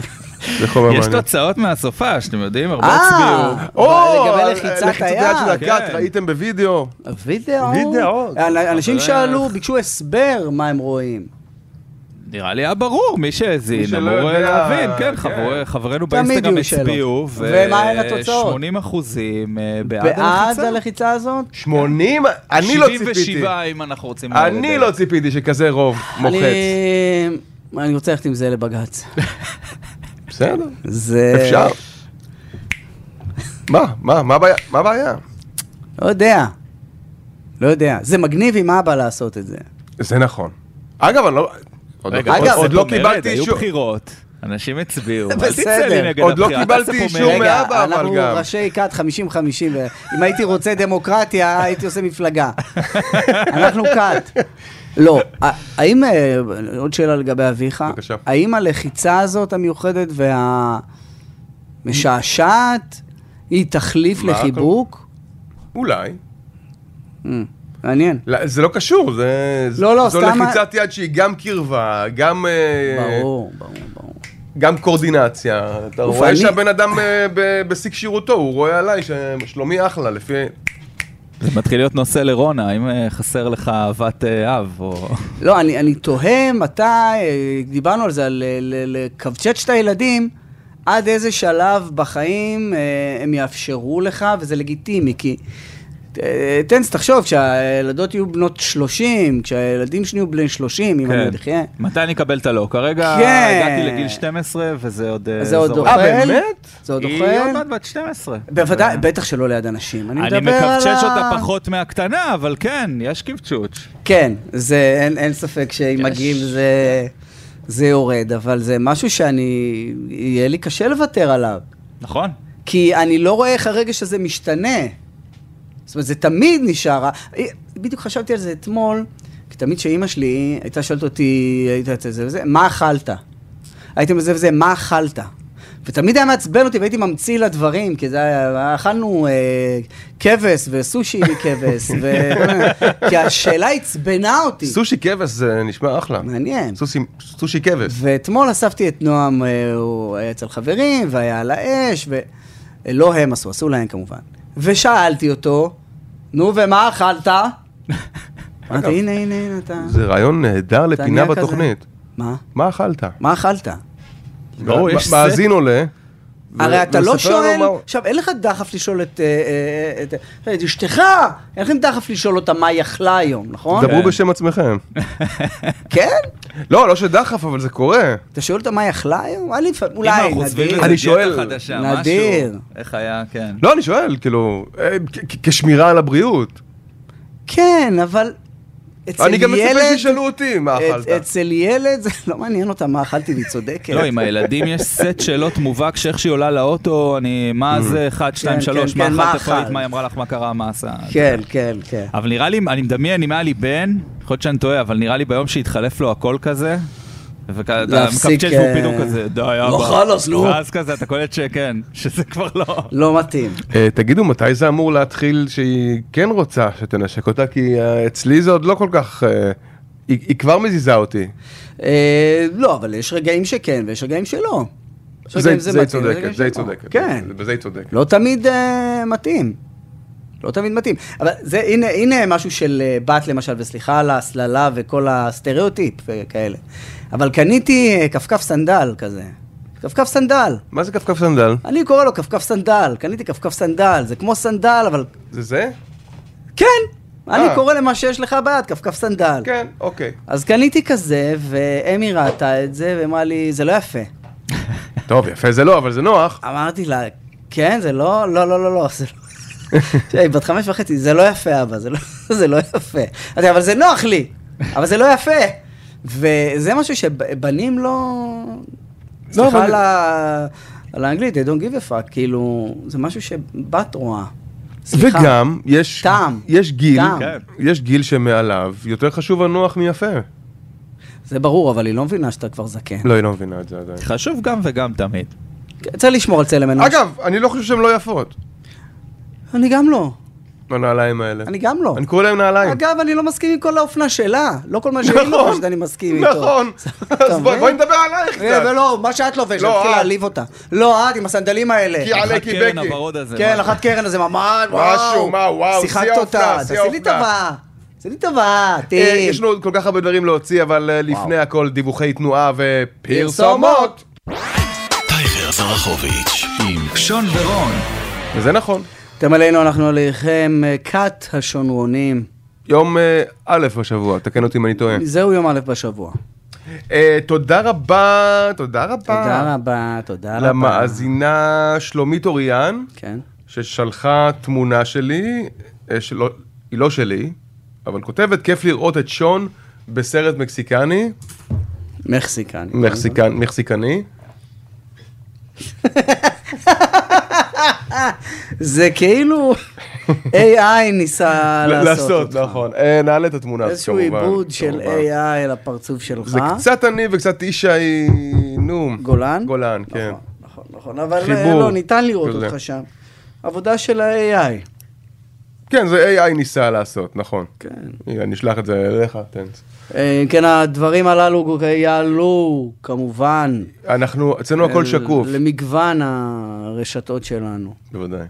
יש תוצאות מהסופה, שאתם יודעים, הרבה אה, הצביעו. או, לגבי לחיצת היד. של הקאט, ראיתם בווידאו. וידאו? וידאו. אנשים שאלו, ביקשו הסבר מה הם רואים. נראה לי היה ברור, מי שהזין, אמור להבין, כן, חברינו באינסטגרם הצביעו, ו-שמונים אחוזים בעד הלחיצה. בעד הלחיצה הזאת? שמונים? אני לא ציפיתי. שבעים ושבע אם אנחנו רוצים... אני לא ציפיתי שכזה רוב מוחץ. אני רוצה ללכת עם זה לבגץ. בסדר, זה... אפשר. מה? מה? מה הבעיה? מה הבעיה? לא יודע. לא יודע. זה מגניב עם אבא לעשות את זה. זה נכון. אגב, אני לא... רגע, עוד לא קיבלתי אישור. היו בחירות, אנשים הצביעו. בסדר. עוד לא קיבלתי אישור מאבא, אבל גם. אנחנו ראשי כת חמישים חמישים, אם הייתי רוצה דמוקרטיה, הייתי עושה מפלגה. אנחנו כת. לא, האם, עוד שאלה לגבי אביך, האם הלחיצה הזאת המיוחדת והמשעשעת היא תחליף לחיבוק? אולי. מעניין. זה לא קשור, זו לחיצת יד שהיא גם קרבה, גם... ברור, ברור, ברור. גם קורדינציה. אתה רואה שהבן אדם בסיק שירותו, הוא רואה עליי ששלומי אחלה, לפי... זה מתחיל להיות נושא לרונה, האם חסר לך אהבת אב? לא, אני תוהה מתי, דיברנו על זה, לקבצ'ץ' את הילדים, עד איזה שלב בחיים הם יאפשרו לך, וזה לגיטימי, כי... תנס, תחשוב, כשהילדות יהיו בנות שלושים, כשהילדים שני יהיו בני שלושים, אם אני עוד אחיה. מתי אני אקבל את הלא? כרגע הגעתי לגיל שתים עשרה, וזה עוד... זה עוד אוכל? אה, באמת? זה עוד אוכל? היא עוד מעט בת שתים עשרה. בוודאי, בטח שלא ליד אנשים. אני מקפצ'ץ' אותה פחות מהקטנה, אבל כן, יש קפצ'וץ'. כן, אין ספק שאם מגיעים זה יורד, אבל זה משהו שאני... יהיה לי קשה לוותר עליו. נכון. כי אני לא רואה איך הרגש הזה משתנה. זאת אומרת, זה תמיד נשאר, בדיוק חשבתי על זה אתמול, כי תמיד שאימא שלי הייתה שואלת אותי, הייתה את זה וזה, מה אכלת? הייתי מזה וזה, מה אכלת? ותמיד היה מעצבן אותי, והייתי ממציא לדברים, כי זה היה, אכלנו אה, כבש וסושי כבש, ו... כי השאלה הצבנה אותי. סושי כבש זה נשמע אחלה. מעניין. סושי, סושי כבש. ואתמול אספתי את נועם, אה, הוא היה אצל חברים, והיה על האש, ולא הם עשו, עשו להם כמובן. ושאלתי אותו, נו, ומה אכלת? אמרתי, הנה, הנה, הנה, אתה... זה רעיון נהדר לפינה בתוכנית. מה? מה אכלת? מה אכלת? מאזין עולה. הרי אתה לא שואל... עכשיו, אין לך דחף לשאול את אשתך, אין לכם דחף לשאול אותה מה היא אכלה היום, נכון? דברו בשם עצמכם. כן? לא, לא שדחף, אבל זה קורה. אתה שואל אותה מה היא אכלה היום? אולי, נדיר. אני שואל... נדיר. איך היה, כן. לא, אני שואל, כאילו, כשמירה על הבריאות. כן, אבל אני גם מצפה שישאלו אותי מה אכלת. אצל ילד זה לא מעניין אותה מה אכלתי, והיא צודקת. לא, עם הילדים יש סט שאלות מובהק שאיך שהיא עולה לאוטו, אני, מה זה, אחד, שתיים, שלוש, מה אכלת איפה, מה היא אמרה לך, מה קרה, מה עשה. כן, כן, כן. אבל נראה לי, אני מדמיין, אם היה לי בן, יכול להיות שאני טועה, אבל נראה לי ביום שהתחלף לו הכל כזה, להפסיק... מקפצ'ש והוא פתאום כזה, די, אבא. לא חלוס, נו. ואז כזה, אתה קולט שכן, שזה כבר לא... לא מתאים. תגידו, מתי זה אמור להתחיל שהיא כן רוצה שתנשק אותה? כי אצלי זה עוד לא כל כך... היא כבר מזיזה אותי. לא, אבל יש רגעים שכן, ויש רגעים שלא. זה היא צודקת, זה היא צודקת. כן. בזה היא צודקת. לא תמיד מתאים. לא תמיד מתאים. אבל זה, הנה, הנה משהו של בת למשל, וסליחה על ההסללה וכל הסטריאוטיפ וכאלה. אבל קניתי כפכף סנדל כזה. כפכף סנדל. מה זה כפכף סנדל? אני קורא לו כפכף סנדל. קניתי כפכף סנדל. זה כמו סנדל, אבל... זה זה? כן. אני קורא למה שיש לך ביד, כפכף סנדל. כן, אוקיי. אז קניתי כזה, ואמי ראתה את זה, ואמרה לי, זה לא יפה. טוב, יפה זה לא, אבל זה נוח. אמרתי לה, כן, זה לא, לא, לא, לא, לא, זה לא. תראי, בת חמש וחצי, זה לא יפה, אבא, זה לא, זה לא יפה. אבל זה נוח לי, אבל זה לא יפה. וזה משהו שבנים לא... סליחה על האנגלית, they don't give a fuck, כאילו, זה משהו שבת רואה. וגם, יש יש גיל, יש גיל שמעליו, יותר חשוב הנוח מיפה. זה ברור, אבל היא לא מבינה שאתה כבר זקן. לא, היא לא מבינה את זה עדיין. חשוב גם וגם תמיד. צריך לשמור על צלם אנוש. אגב, אני לא חושב שהן לא יפות. אני גם לא. הנעליים האלה. אני גם לא. אני קורא להם נעליים. אגב, אני לא מסכים עם כל האופנה שלה. לא כל מה שהיא לובשת אני מסכים איתו. נכון. אז בואי נדבר עלייך קצת. ולא, מה שאת לובשת, תתחיל להעליב אותה. לא, את עם הסנדלים האלה. כי עלי כי בקי. כן, אחת קרן הזה ממש, משהו, מה, וואו, שיחקת אותה. תעשי לי טובה. תעשי לי טובה, תהי. יש לנו כל כך הרבה דברים להוציא, אבל לפני הכל דיווחי תנועה ופרסומות. טייכר זרחוביץ' עם שון ורון. וזה נכון. אתם עלינו, אנחנו עליכם קאט השונרונים. יום א' בשבוע, תקן אותי אם אני טועה. זהו יום א' בשבוע. תודה רבה, תודה רבה. תודה רבה, תודה רבה. למאזינה שלומית אוריאן, כן. ששלחה תמונה שלי, שלא, היא לא שלי, אבל כותבת, כיף לראות את שון בסרט מקסיקני. מקסיקני. מקסיקני. מקסיקני. זה כאילו איי איי ניסה לעשות אותך. נכון, נעלה את התמונה. איזשהו עיבוד של איי איי על הפרצוף שלך. זה קצת אני וקצת ישי, נו. גולן? גולן, כן. נכון, נכון, אבל לא, ניתן לראות אותך שם. עבודה של ה-איי איי. כן, זה איי איי ניסה לעשות, נכון. כן. אני אשלח את זה אליך, טנס. כן, הדברים הללו יעלו, כמובן. אנחנו, אצלנו הכל שקוף. למגוון הרשתות שלנו. בוודאי.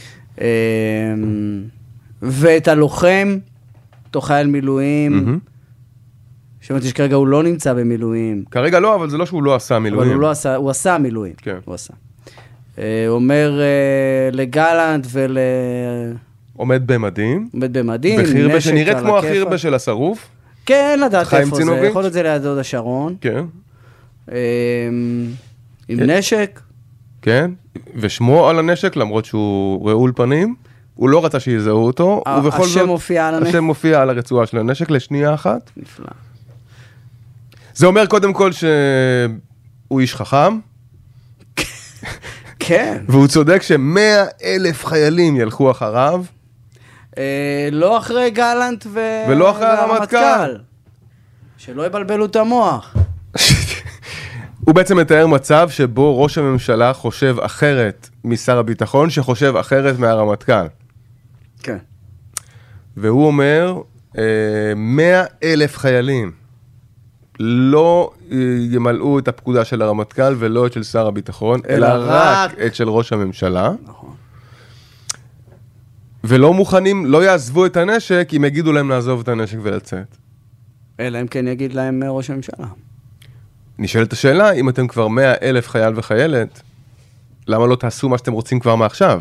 ואת הלוחם, תוך חייל מילואים, שמעתי שכרגע הוא לא נמצא במילואים. כרגע לא, אבל זה לא שהוא לא עשה מילואים. אבל הוא לא עשה, הוא עשה מילואים. כן. הוא עשה. אומר לגלנט ול... עומד במדים. עומד במדים. בחירבה שנראית כמו החירבה של השרוף. כן, לדעת איפה זה. יכול להיות זה ליד דוד השרון. כן. עם נשק. כן. ושמו על הנשק, למרות שהוא רעול פנים. הוא לא רצה שיזהו אותו. השם מופיע על הנשק. השם מופיע על הרצועה של הנשק לשנייה אחת. נפלא. זה אומר קודם כל שהוא איש חכם. כן. והוא צודק שמאה אלף חיילים ילכו אחריו. לא אחרי גלנט ו... ולא אחרי הרמטכ"ל. שלא יבלבלו את המוח. הוא בעצם מתאר מצב שבו ראש הממשלה חושב אחרת משר הביטחון, שחושב אחרת מהרמטכ"ל. כן. והוא אומר, מאה אלף חיילים לא ימלאו את הפקודה של הרמטכ"ל ולא את של שר הביטחון, אלא רק את של ראש הממשלה. נכון. ולא מוכנים, לא יעזבו את הנשק אם יגידו להם לעזוב את הנשק ולצאת. אלא אם כן יגיד להם ראש הממשלה. נשאלת השאלה, אם אתם כבר מאה אלף חייל וחיילת, למה לא תעשו מה שאתם רוצים כבר מעכשיו?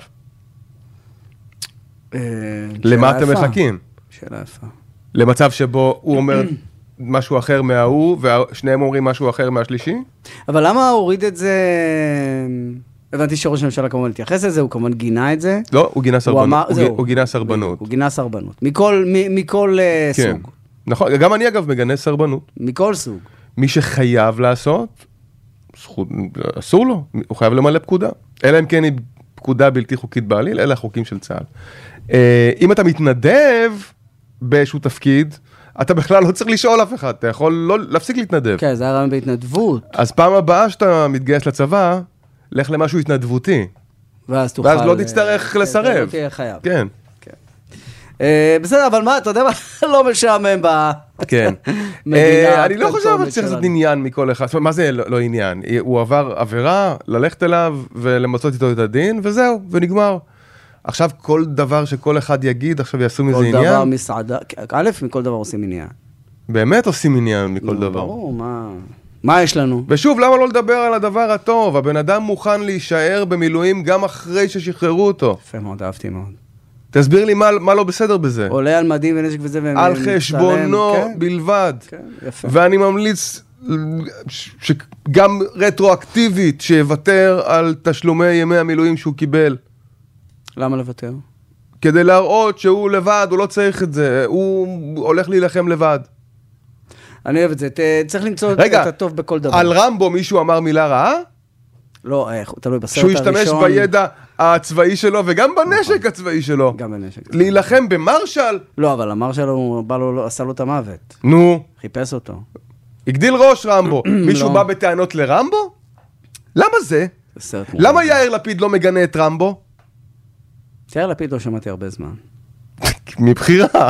למה אתם מחכים? שאלה יפה. למצב שבו הוא אומר משהו אחר מההוא, ושניהם אומרים משהו אחר מהשלישי? אבל למה הוריד את זה... הבנתי שראש הממשלה כמובן התייחס לזה, הוא כמובן גינה את זה. לא, הוא גינה סרבנות. הוא גינה סרבנות. הוא גינה סרבנות. מכל סוג. נכון, גם אני אגב מגנה סרבנות. מכל סוג. מי שחייב לעשות, זכות, אסור לו, הוא חייב למלא פקודה. אלא אם כן היא פקודה בלתי חוקית בעליל, אלה החוקים של צה"ל. אם אתה מתנדב באיזשהו תפקיד, אתה בכלל לא צריך לשאול אף אחד, אתה יכול לא, להפסיק להתנדב. כן, זה הרעיון בהתנדבות. אז פעם הבאה שאתה מתגייס לצבא, לך למשהו התנדבותי. ואז תוכל... ואז לא תצטרך לסרב. לא תהיה חייב. כן. בסדר, אבל מה, אתה יודע מה? לא משעמם כן. במדינה. אני לא חושב שצריך לעשות עניין מכל אחד. מה זה לא עניין? הוא עבר עבירה, ללכת אליו ולמצות איתו את הדין, וזהו, ונגמר. עכשיו כל דבר שכל אחד יגיד, עכשיו יעשו מזה עניין. כל דבר מסעדה, א', מכל דבר עושים עניין. באמת עושים עניין מכל דבר. ברור, מה... מה יש לנו? ושוב, למה לא לדבר על הדבר הטוב? הבן אדם מוכן להישאר במילואים גם אחרי ששחררו אותו. יפה מאוד, אהבתי מאוד. תסביר לי מה, מה לא בסדר בזה. עולה על מדים ונשק וזה ומצלם. על חשבונו כן? בלבד. כן, יפה. ואני ממליץ שגם רטרואקטיבית שיוותר על תשלומי ימי המילואים שהוא קיבל. למה לוותר? כדי להראות שהוא לבד, הוא לא צריך את זה, הוא הולך להילחם לבד. אני אוהב את זה, צריך למצוא רגע, את הטוב בכל דבר. על רמבו מישהו אמר מילה רעה? לא, איך, תלוי בסרט שהוא הראשון. השתמש בידע הצבאי שלו, וגם בנשק הצבאי שלו. גם בנשק. להילחם במרשל? לא, אבל המרשל הוא בא לו, עשה לו את המוות. נו. חיפש אותו. הגדיל ראש רמבו. מישהו בא בטענות לרמבו? למה זה? למה יאיר לפיד לא מגנה את רמבו? יאיר לפיד לא שמעתי הרבה זמן. מבחירה.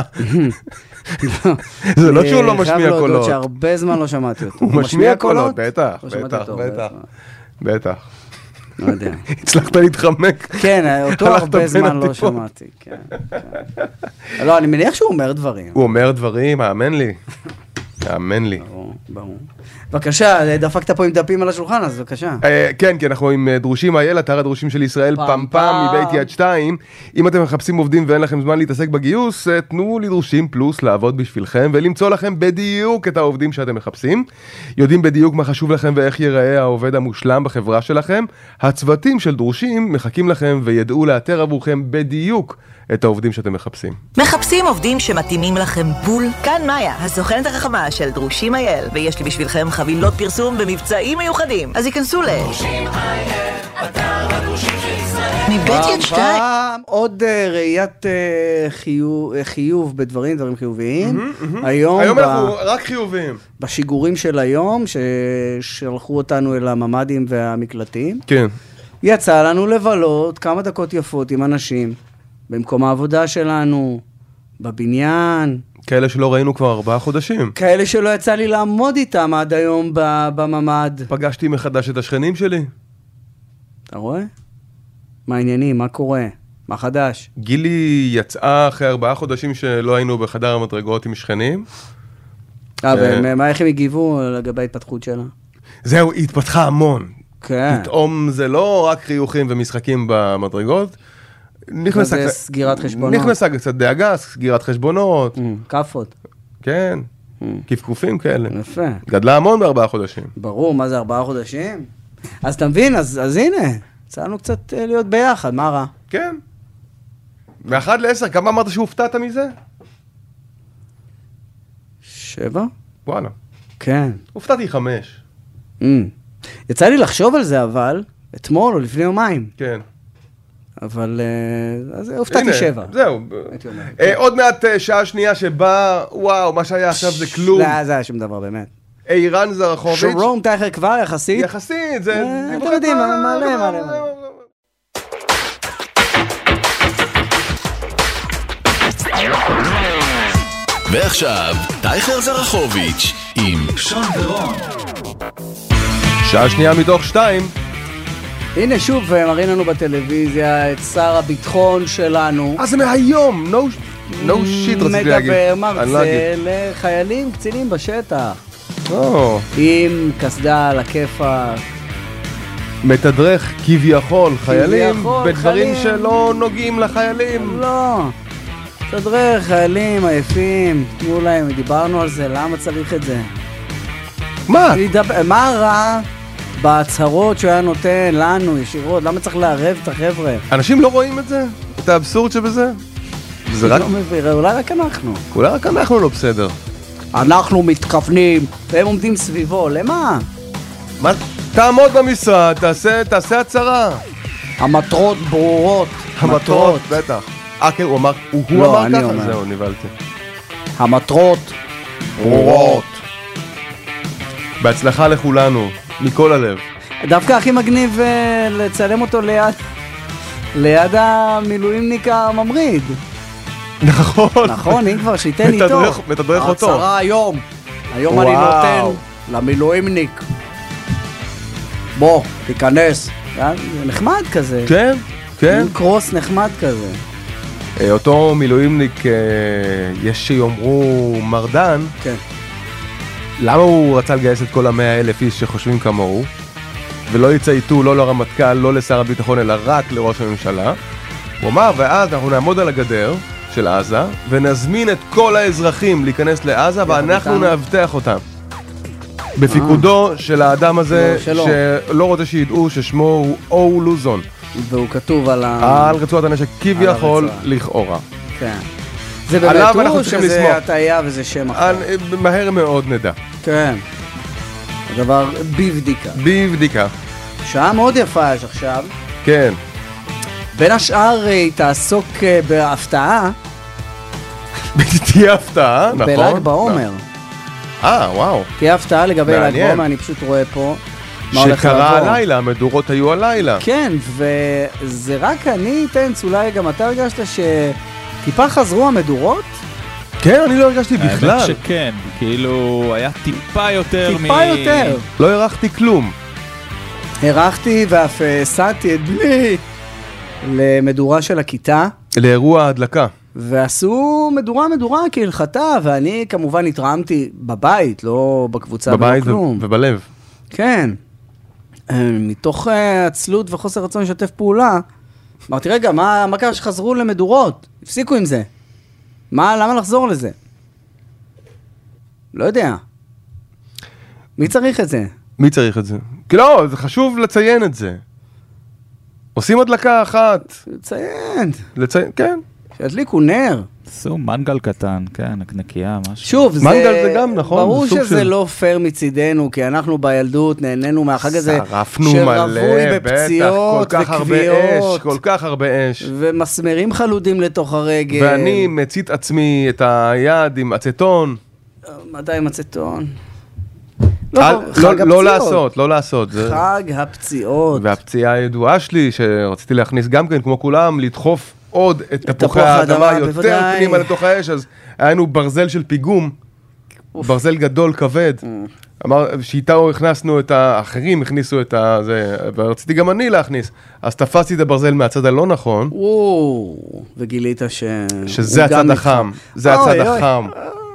זה לא שהוא לא משמיע חייב להודות קולות. שהרבה זמן לא שמעתי אותו. הוא משמיע קולות, בטח, לא שמעתי בטח, אותו, בטח. בטח. לא יודע. הצלחת להתחמק. כן, אותו הרבה זמן לא שמעתי. כן, כן. לא, אני מניח שהוא אומר דברים. הוא אומר דברים, האמן לי. האמן לי. ברור, ברור. בבקשה, דפקת פה עם דפים על השולחן, אז בבקשה. כן, כי אנחנו עם דרושים אייל, אתר הדרושים של ישראל, פעם פעם מבית יד שתיים. אם אתם מחפשים עובדים ואין לכם זמן להתעסק בגיוס, תנו לדרושים פלוס לעבוד בשבילכם ולמצוא לכם בדיוק את העובדים שאתם מחפשים. יודעים בדיוק מה חשוב לכם ואיך ייראה העובד המושלם בחברה שלכם. הצוותים של דרושים מחכים לכם וידעו לאתר עבורכם בדיוק את העובדים שאתם מחפשים. מחפשים עובדים שמתאימים לכם בול? כאן מאיה, הסוכנת החכמה של דרושים אייל, ויש לי בשבילכם חבילות פרסום במבצעים מיוחדים. אז ייכנסו ל... דרושים אייל, אתר הדרושים של ישראל. מבית יד שתיים. עוד ראיית חיוב בדברים, דברים חיוביים. היום אנחנו רק חיוביים. בשיגורים של היום, ששלחו אותנו אל הממדים והמקלטים. כן. יצא לנו לבלות כמה דקות יפות עם אנשים. במקום העבודה שלנו, בבניין. כאלה שלא ראינו כבר ארבעה חודשים. כאלה שלא יצא לי לעמוד איתם עד היום בממד. פגשתי מחדש את השכנים שלי. אתה רואה? מה העניינים? מה קורה? מה חדש? גילי יצאה אחרי ארבעה חודשים שלא היינו בחדר המדרגות עם שכנים. אה, ומה, איך הם הגיבו לגבי ההתפתחות שלה? זהו, היא התפתחה המון. כן. פתאום זה לא רק חיוכים ומשחקים במדרגות, נכנסה סגירת חשבונות. נכנסה קצת דאגה, סגירת חשבונות. כפות. כן, כפכופים כאלה. יפה. גדלה המון בארבעה חודשים. ברור, מה זה ארבעה חודשים? אז אתה מבין, אז הנה, צאנו קצת להיות ביחד, מה רע? כן. מאחד לעשר, כמה אמרת שהופתעת מזה? שבע? וואלה. כן. הופתעתי חמש. יצא לי לחשוב על זה, אבל, אתמול או לפני יומיים. כן. אבל אז הופתעתי שבע. זהו. עוד מעט שעה שנייה שבה, וואו, מה שהיה עכשיו זה כלום. לא, זה היה שום דבר, באמת. אירן זרחוביץ'. שרון טייכר כבר יחסית. יחסית, זה... אתם יודעים, מלא, מלא, מלא. ועכשיו, טייכר זרחוביץ' עם שון ורון. שעה שנייה מתוך שתיים. הנה שוב, מראים לנו בטלוויזיה את שר הביטחון שלנו. אז זה מהיום, no, no shit רציתי להגיד. מדבר מרצה לחיילים קצינים בשטח. או. עם קסדה על הכיפה. מתדרך כביכול חיילים בדברים שלא נוגעים לחיילים. לא. מתדרך חיילים עייפים. תנו להם, דיברנו על זה, למה צריך את זה? מה? מה רע? בהצהרות שהוא היה נותן לנו ישירות, למה צריך לערב את החבר'ה? אנשים לא רואים את זה? את האבסורד שבזה? זה רק... אולי רק אנחנו. אולי רק אנחנו לא בסדר. אנחנו מתכוונים, והם עומדים סביבו, למה? מה? תעמוד במשרד, תעשה, תעשה הצהרה. המטרות ברורות. המטרות, בטח. אה, כן, הוא אמר, הוא אמר ככה? זהו, נבלתי. המטרות ברורות. בהצלחה לכולנו, מכל הלב. דווקא הכי מגניב לצלם אותו ליד, ליד המילואימניק הממריד. נכון. נכון, אם כבר שייתן איתו. מתדרך אותו. ההצהרה היום. היום אני נותן למילואימניק. בוא, תיכנס. נחמד כזה. כן, כן. קרוס נחמד כזה. אותו מילואימניק, יש שיאמרו מרדן. כן. למה הוא רצה לגייס את כל המאה אלף איש שחושבים כמוהו, ולא יצייתו לא לרמטכ"ל, לא לשר הביטחון, אלא רק לראש הממשלה? הוא אמר, ואז אנחנו נעמוד על הגדר של עזה, ונזמין את כל האזרחים להיכנס לעזה, ואנחנו נאבטח אותם. בפיקודו של האדם הזה, שלא רוצה שידעו ששמו הוא אור לוזון. והוא כתוב על ה... על רצועת הנשק, כביכול לכאורה. כן. זה באמת הוא שזה הטעיה וזה שם אחר. מהר מאוד נדע. כן. הדבר בבדיקה. בבדיקה. שעה מאוד יפה יש עכשיו. כן. בין השאר היא תעסוק בהפתעה. תהיה הפתעה, נכון. בל"ג בעומר. אה, וואו. תהיה הפתעה לגבי ל"ג בעומר, אני פשוט רואה פה. שקרה הלילה, המדורות היו הלילה. כן, וזה רק אני, טנץ, אולי גם אתה הרגשת שטיפה חזרו המדורות? כן, אני לא הרגשתי בכלל. האמת שכן, כאילו היה טיפה יותר מ... טיפה יותר. לא הרחתי כלום. הרחתי ואף סעתי את בני למדורה של הכיתה. לאירוע ההדלקה. ועשו מדורה מדורה כהלכתה, ואני כמובן התרעמתי בבית, לא בקבוצה ולא כלום. בבית ובלב. כן. מתוך עצלות וחוסר רצון לשתף פעולה, אמרתי, רגע, מה, מה קרה שחזרו למדורות? הפסיקו עם זה. מה, למה לחזור לזה? לא יודע. מי צריך את זה? מי צריך את זה? כי לא, זה חשוב לציין את זה. עושים הדלקה אחת. לציין. לציין, כן. שידליקו נר. עשו מנגל קטן, כן, נקייה, משהו. שוב, זה... מנגל זה גם, נכון. ברור שזה של... לא פייר מצידנו, כי אנחנו בילדות נהנינו מהחג הזה. שרפנו מלא, בפציעות, בטח, כל כך הרבה אש, כל כך הרבה אש. ומסמרים חלודים לתוך הרגל. ואני מצית עצמי את היד עם אצטון. מדי עם אצטון? לא, לא, לא לעשות, לא לעשות. חג הפציעות. והפציעה הידועה שלי, שרציתי להכניס גם כן, כמו כולם, לדחוף עוד את תפוחי האדמה יותר פנימה לתוך האש, אז היינו ברזל של פיגום, ברזל גדול, כבד. אמר, שאיתו הכנסנו את האחרים, הכניסו את זה, ורציתי גם אני להכניס. אז תפסתי את הברזל מהצד הלא נכון. וגילית ש... שזה הצד החם, זה הצד החם.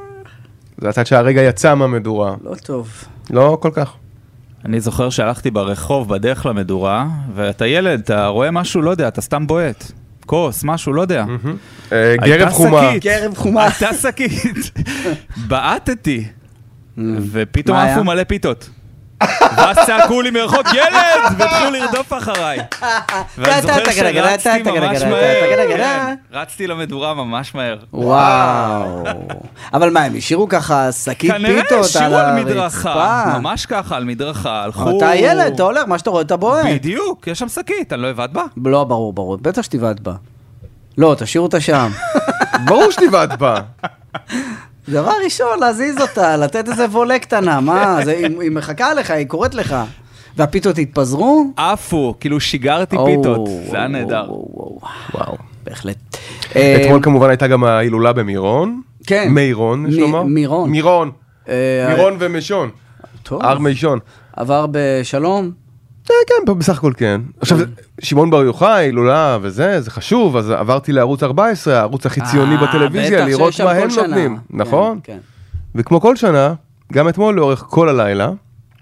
זה הצד שהרגע יצא מהמדורה. לא טוב. לא כל כך. אני זוכר שהלכתי ברחוב בדרך למדורה, ואתה ילד, אתה רואה משהו, לא יודע, אתה סתם בועט. כוס, משהו, לא יודע. גרב חומה. גרב חומה. הייתה שקית. בעטתי. ופתאום עפו מלא פיתות. ואז צעקו לי מרחוק, ילד! והתחילו לרדוף אחריי. ואני זוכר שרצתי ממש מהר. רצתי למדורה ממש מהר. וואו. אבל מה, הם השאירו ככה שקית פיתות על הרצפה? כנראה השאירו על מדרכה. ממש ככה, על מדרכה. הלכו... אתה ילד, אתה הולך, מה שאתה רואה, אתה בועט. בדיוק, יש שם שקית, אני לא הבאת בה. לא, ברור, ברור. בטח שתבעט בה. לא, תשאירו אותה שם. ברור שתבעט בה. דבר ראשון, להזיז אותה, לתת איזה וולה קטנה, מה? זה, היא, היא מחכה לך, היא קוראת לך. והפיתות התפזרו? עפו, כאילו שיגרתי פיתות. זה היה נהדר. וואו. בהחלט. אתמול כמובן הייתה גם ההילולה במירון. כן. מירון, יש לומר? מירון. מירון. מירון ומשון. טוב. הר מישון. עבר בשלום? כן, בסך הכל כן. עכשיו, שמעון בר יוחאי, הילולה וזה, זה חשוב, אז עברתי לערוץ ארבע עשרה, הערוץ החיציוני בטלוויזיה, לראות מה הם נותנים. נכון? וכמו כל שנה, גם אתמול לאורך כל הלילה,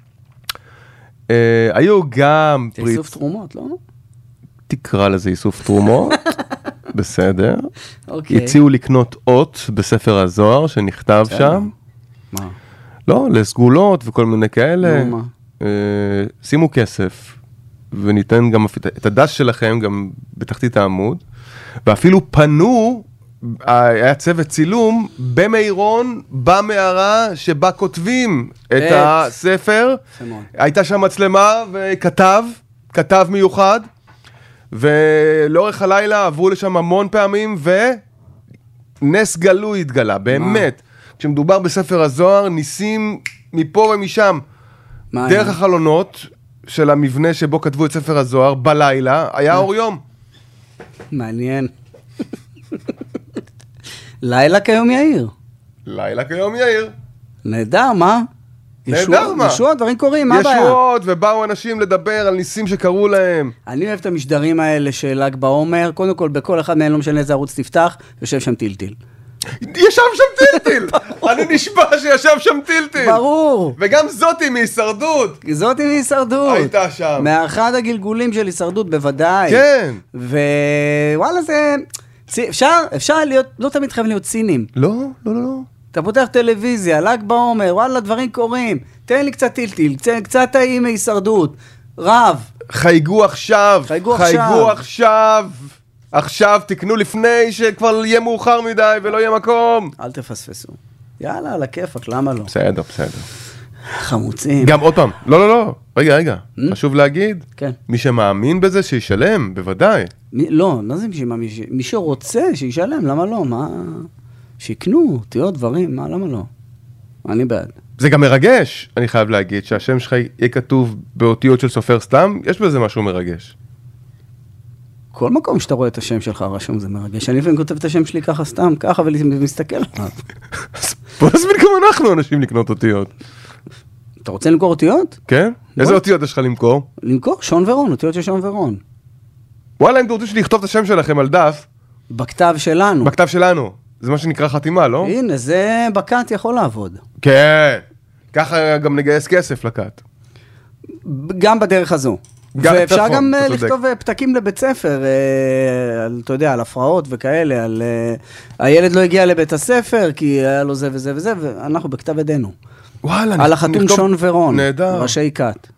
היו גם... זה איסוף תרומות, לא? תקרא לזה איסוף תרומות, בסדר. הציעו לקנות אות בספר הזוהר שנכתב שם. מה? לא, לסגולות וכל מיני כאלה. מה? שימו כסף, וניתן גם את הדש שלכם גם בתחתית העמוד, ואפילו פנו היה צוות צילום במאירון, במערה שבה כותבים את הספר. הייתה שם מצלמה וכתב, כתב מיוחד, ולאורך הלילה עברו לשם המון פעמים, ונס גלוי התגלה, באמת. כשמדובר בספר הזוהר, ניסים מפה ומשם, דרך החלונות של המבנה שבו כתבו את ספר הזוהר, בלילה, היה אור יום. מעניין. לילה כיום יאיר. לילה כיום יאיר. נהדר, מה? נהדר, מה? ישועות, דברים קורים, מה הבעיה? ישועות, ובאו אנשים לדבר על ניסים שקרו להם. אני אוהב את המשדרים האלה של ל"ג בעומר, קודם כל, בכל אחד מהם לא משנה איזה ערוץ תפתח, יושב שם טילטיל. ישב שם טילטיל! אני נשבע שישב שם טילטיל! ברור! וגם זאתי מהישרדות! זאתי מהישרדות! הייתה שם. מאחד הגלגולים של הישרדות, בוודאי. כן. ווואלה, זה... אפשר, אפשר להיות, לא תמיד חייבים להיות צינים. לא, לא, לא, לא. אתה פותח טלוויזיה, ל"ג בעומר, וואלה, דברים קורים. תן לי קצת טילטיל, קצת טעים מהישרדות. רב. חייגו עכשיו. חייגו עכשיו. חייגו עכשיו. עכשיו תקנו לפני שכבר יהיה מאוחר מדי ולא יהיה מקום. אל תפספסו. יאללה, על הכיפק, למה לא? בסדר, בסדר. חמוצים. גם עוד פעם, לא, לא, לא. רגע, רגע. חשוב להגיד, כן. מי שמאמין בזה שישלם, בוודאי. לא, לא זה מי שרוצה שישלם, למה לא? מה? שיקנו, תהיות דברים, מה, למה לא? אני בעד. זה גם מרגש, אני חייב להגיד, שהשם שלך יהיה כתוב באותיות של סופר סתם, יש בזה משהו מרגש. כל מקום שאתה רואה את השם שלך רשום זה מרגש. אני לפעמים כותב את השם שלי ככה סתם, ככה, ומסתכל עליו. בוא נזמין כמו אנחנו אנשים לקנות אותיות. אתה רוצה למכור אותיות? כן? איזה אותיות יש לך למכור? למכור? שון ורון, אותיות של שון ורון. וואלה, אם אתה רוצה לכתוב את השם שלכם על דף. בכתב שלנו. בכתב שלנו. זה מה שנקרא חתימה, לא? הנה, זה בקט יכול לעבוד. כן. ככה גם נגייס כסף לקט. גם בדרך הזו. ואפשר גם לכתוב פתקים לבית ספר, אתה יודע, על הפרעות וכאלה, על הילד לא הגיע לבית הספר, כי היה לו זה וזה וזה, ואנחנו בכתב ידינו. וואלה, על החתום שון ורון, נהדר. ראשי קט.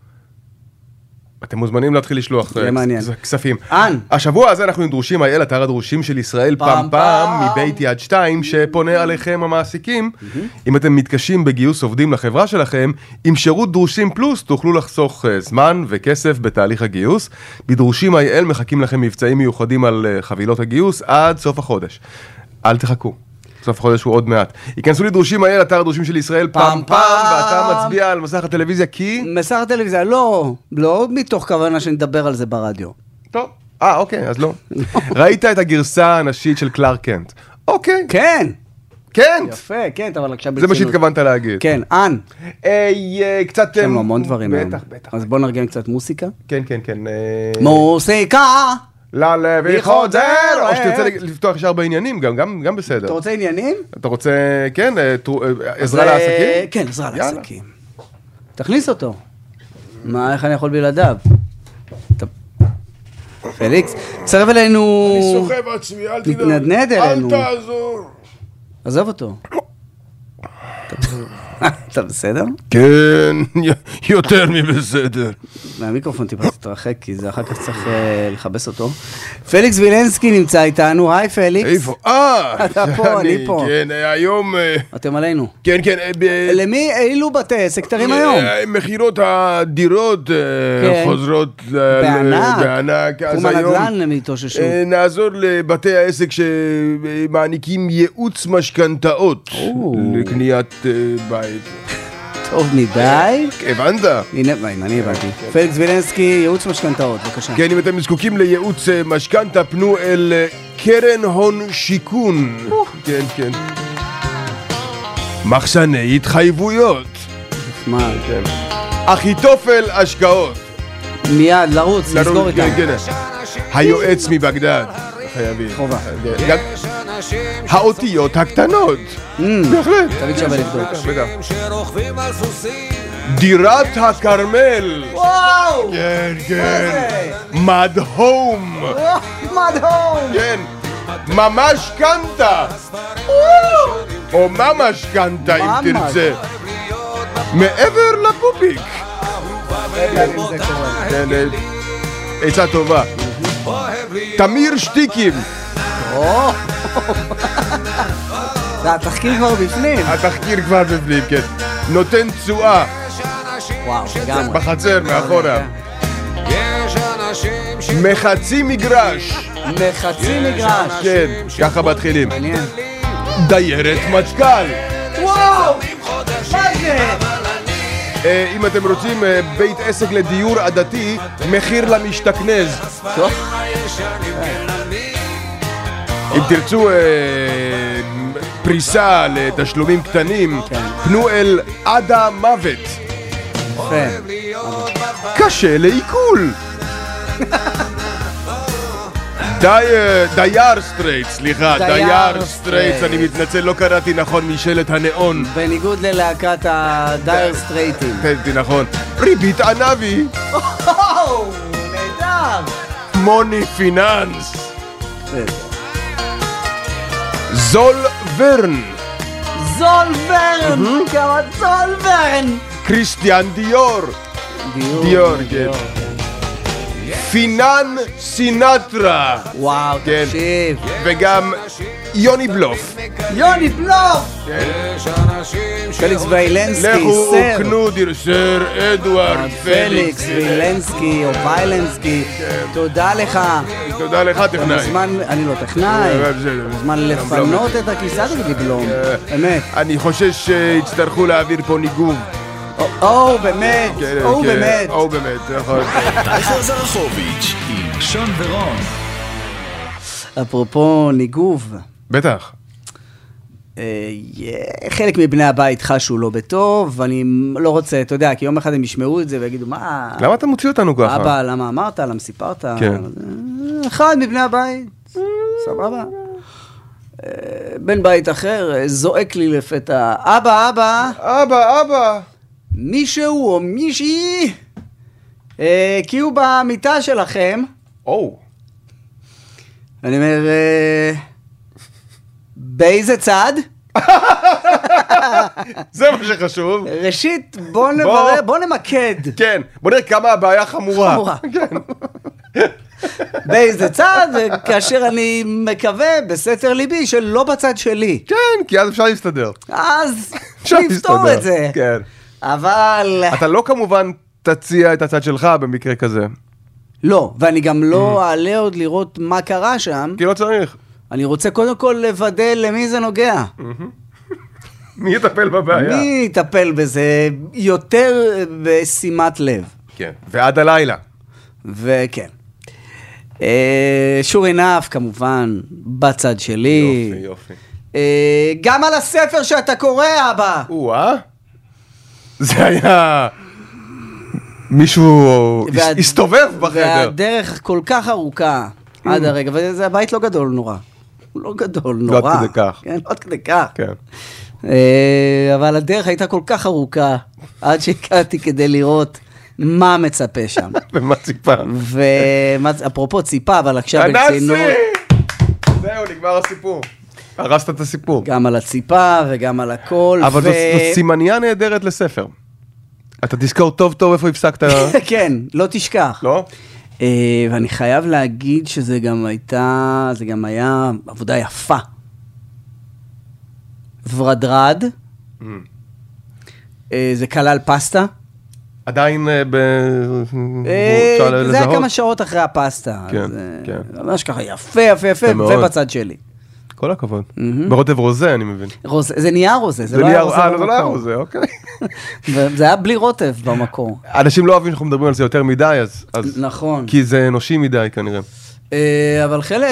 אתם מוזמנים להתחיל לשלוח כספים. אן. השבוע הזה אנחנו דרושים אייל, אתר הדרושים של ישראל פעם פעם, מבית יד שתיים, שפונה עליכם המעסיקים. אם אתם מתקשים בגיוס עובדים לחברה שלכם, עם שירות דרושים פלוס, תוכלו לחסוך זמן וכסף בתהליך הגיוס. בדרושים אייל מחכים לכם מבצעים מיוחדים על חבילות הגיוס עד סוף החודש. אל תחכו. סוף החודש הוא עוד מעט. ייכנסו לי דרושים מהר, אתר הדרושים של ישראל פעם פעם, ואתה מצביע על מסך הטלוויזיה כי... מסך הטלוויזיה, לא, לא מתוך כוונה שנדבר על זה ברדיו. טוב, אה, אוקיי, אז לא. ראית את הגרסה הנשית של קלארק קנט. אוקיי. כן. כן. יפה, כן, אבל עכשיו... זה מה שהתכוונת להגיד. כן, אן. קצת... יש לנו המון דברים. בטח, בטח. אז בוא נרגן קצת מוסיקה. כן, כן, כן. מוסיקה! ללוי חוזר, או שתרצה לפתוח ישר בעניינים, גם, גם בסדר. אתה רוצה עניינים? אתה רוצה, כן, עזרה לעסקים? כן, עזרה לעסקים. תכניס אותו. מה, איך אני יכול בלעדיו? פליקס, צרב אלינו... אני סוחב עצמי, אל תדע. מתנדנד אלינו. אל תעזור. עזוב אותו. אתה בסדר? כן, יותר מבסדר. מהמיקרופון טיפה תתרחק, כי זה אחר כך צריך לכבס אותו. פליקס וילנסקי נמצא איתנו, היי פליקס. איפה? אה! אתה פה, אני פה. כן, היום... אתם עלינו. כן, כן. למי אילו בתי עסק תרים היום? מחירות הדירות חוזרות בענק. תחום הנדל"ן מתאוששות. נעזור לבתי העסק שמעניקים ייעוץ משכנתאות לקניית בית. טוב מדי. הבנת? הנה, אני הבנתי. פליקס וילנסקי, ייעוץ משכנתאות, בבקשה. כן, אם אתם זקוקים לייעוץ משכנתה, פנו אל קרן הון שיכון. כן, כן. מחסני התחייבויות. מה? כן. אחיתופל השקעות. מיד, לרוץ, לסגור איתם. כן, כן. היועץ מבגדד. חייבים. חובה. האותיות הקטנות. בהחלט. תמיד שווה לבדוק. דירת הכרמל. וואו! כן, כן. מדהום. מדהום! כן. ממש קנטה. או ממש קנטה אם תרצה. מעבר לפופיק. כן, עצה טובה. תמיר שטיקים. התחקיר כבר בפנים. התחקיר כבר בפנים, כן. נותן תשואה. וואו, גם. בחצר, מאחורה. מחצי מגרש. מחצי מגרש. כן, ככה מתחילים. מעניין. דיירת מטכ"ל. וואו! מה זה? אם אתם רוצים בית עסק לדיור עדתי, מחיר למשתכנז. טוב. אם תרצו פריסה לתשלומים קטנים, פנו אל עד המוות. קשה לעיכול. דייר סטרייט, סליחה, דייר סטרייט, אני מתנצל, לא קראתי נכון משלט הנאון. בניגוד ללהקת הדייר סטרייטים. כן, נכון. ריבית ענבי. נהדר. מוני פיננס. זול ורן. זול ורן. כמה זול ורן. קריסטיאן דיור. דיור, כן. פינן סינטרה. וואו, תקשיב. וגם יוני בלוף. יוני בלוף! פליקס ואילנסקי, סר. לכו וקנו דיר סר אדוארד פליקס. ואילנסקי או ויילנסקי. תודה לך. תודה לך, טכנאי. אני לא טכנאי. זמן לפנות את הכיסא הזה בגלום. באמת. אני חושש שיצטרכו להעביר פה ניגוב. או, באמת, או, באמת. או, באמת, נכון. רייכל זרחוביץ' עם שון ורון. אפרופו ניגוב. בטח. חלק מבני הבית חשו לא בטוב, ואני לא רוצה, אתה יודע, כי יום אחד הם ישמעו את זה ויגידו, מה... למה אתה מוציא אותנו ככה? אבא, למה אמרת? למה סיפרת? כן. אחד מבני הבית, סבבה. בן בית אחר זועק לי לפתע, אבא, אבא. אבא, אבא. מישהו או מישהי הקיעו במיטה שלכם. או. אני אומר, באיזה צד? זה מה שחשוב. ראשית, בוא נברר, בוא נמקד. כן, בוא נראה כמה הבעיה חמורה. חמורה. באיזה צד, כאשר אני מקווה בסתר ליבי שלא בצד שלי. כן, כי אז אפשר להסתדר. אז נפתור את זה. כן. אבל... אתה לא כמובן תציע את הצד שלך במקרה כזה. לא, ואני גם לא אעלה עוד לראות מה קרה שם. כי לא צריך. אני רוצה קודם כל לוודא למי זה נוגע. מי יטפל בבעיה? מי יטפל בזה יותר בשימת לב. כן, ועד הלילה. וכן. שור עינף, כמובן, בצד שלי. יופי, יופי. גם על הספר שאתה קורא, אבא. או-אה? זה היה... מישהו הסתובב בחדר. והדרך כל כך ארוכה עד הרגע, וזה הבית לא גדול נורא. הוא לא גדול נורא. לא עד כדי כך. כן, לא עד כדי כך. כן. אבל הדרך הייתה כל כך ארוכה, עד שהגעתי כדי לראות מה מצפה שם. ומה ציפה. ואפרופו ציפה, אבל עכשיו ברצינות. זהו, נגמר הסיפור. הרסת את הסיפור. גם על הציפה וגם על הכל. אבל זו סימניה נהדרת לספר. אתה תזכור טוב טוב איפה הפסקת. כן, לא תשכח. לא? ואני חייב להגיד שזה גם הייתה, זה גם היה עבודה יפה. ורדרד. זה כלל פסטה. עדיין ב... זה היה כמה שעות אחרי הפסטה. כן, כן. ממש ככה יפה, יפה, יפה, ובצד שלי. כל הכבוד. ברוטב רוזה, אני מבין. זה נהיה רוזה, זה לא היה רוזה במקור. אה, זה לא היה רוזה, אוקיי. זה היה בלי רוטב במקור. אנשים לא אוהבים שאנחנו מדברים על זה יותר מדי, אז... נכון. כי זה אנושי מדי, כנראה. אבל חלק...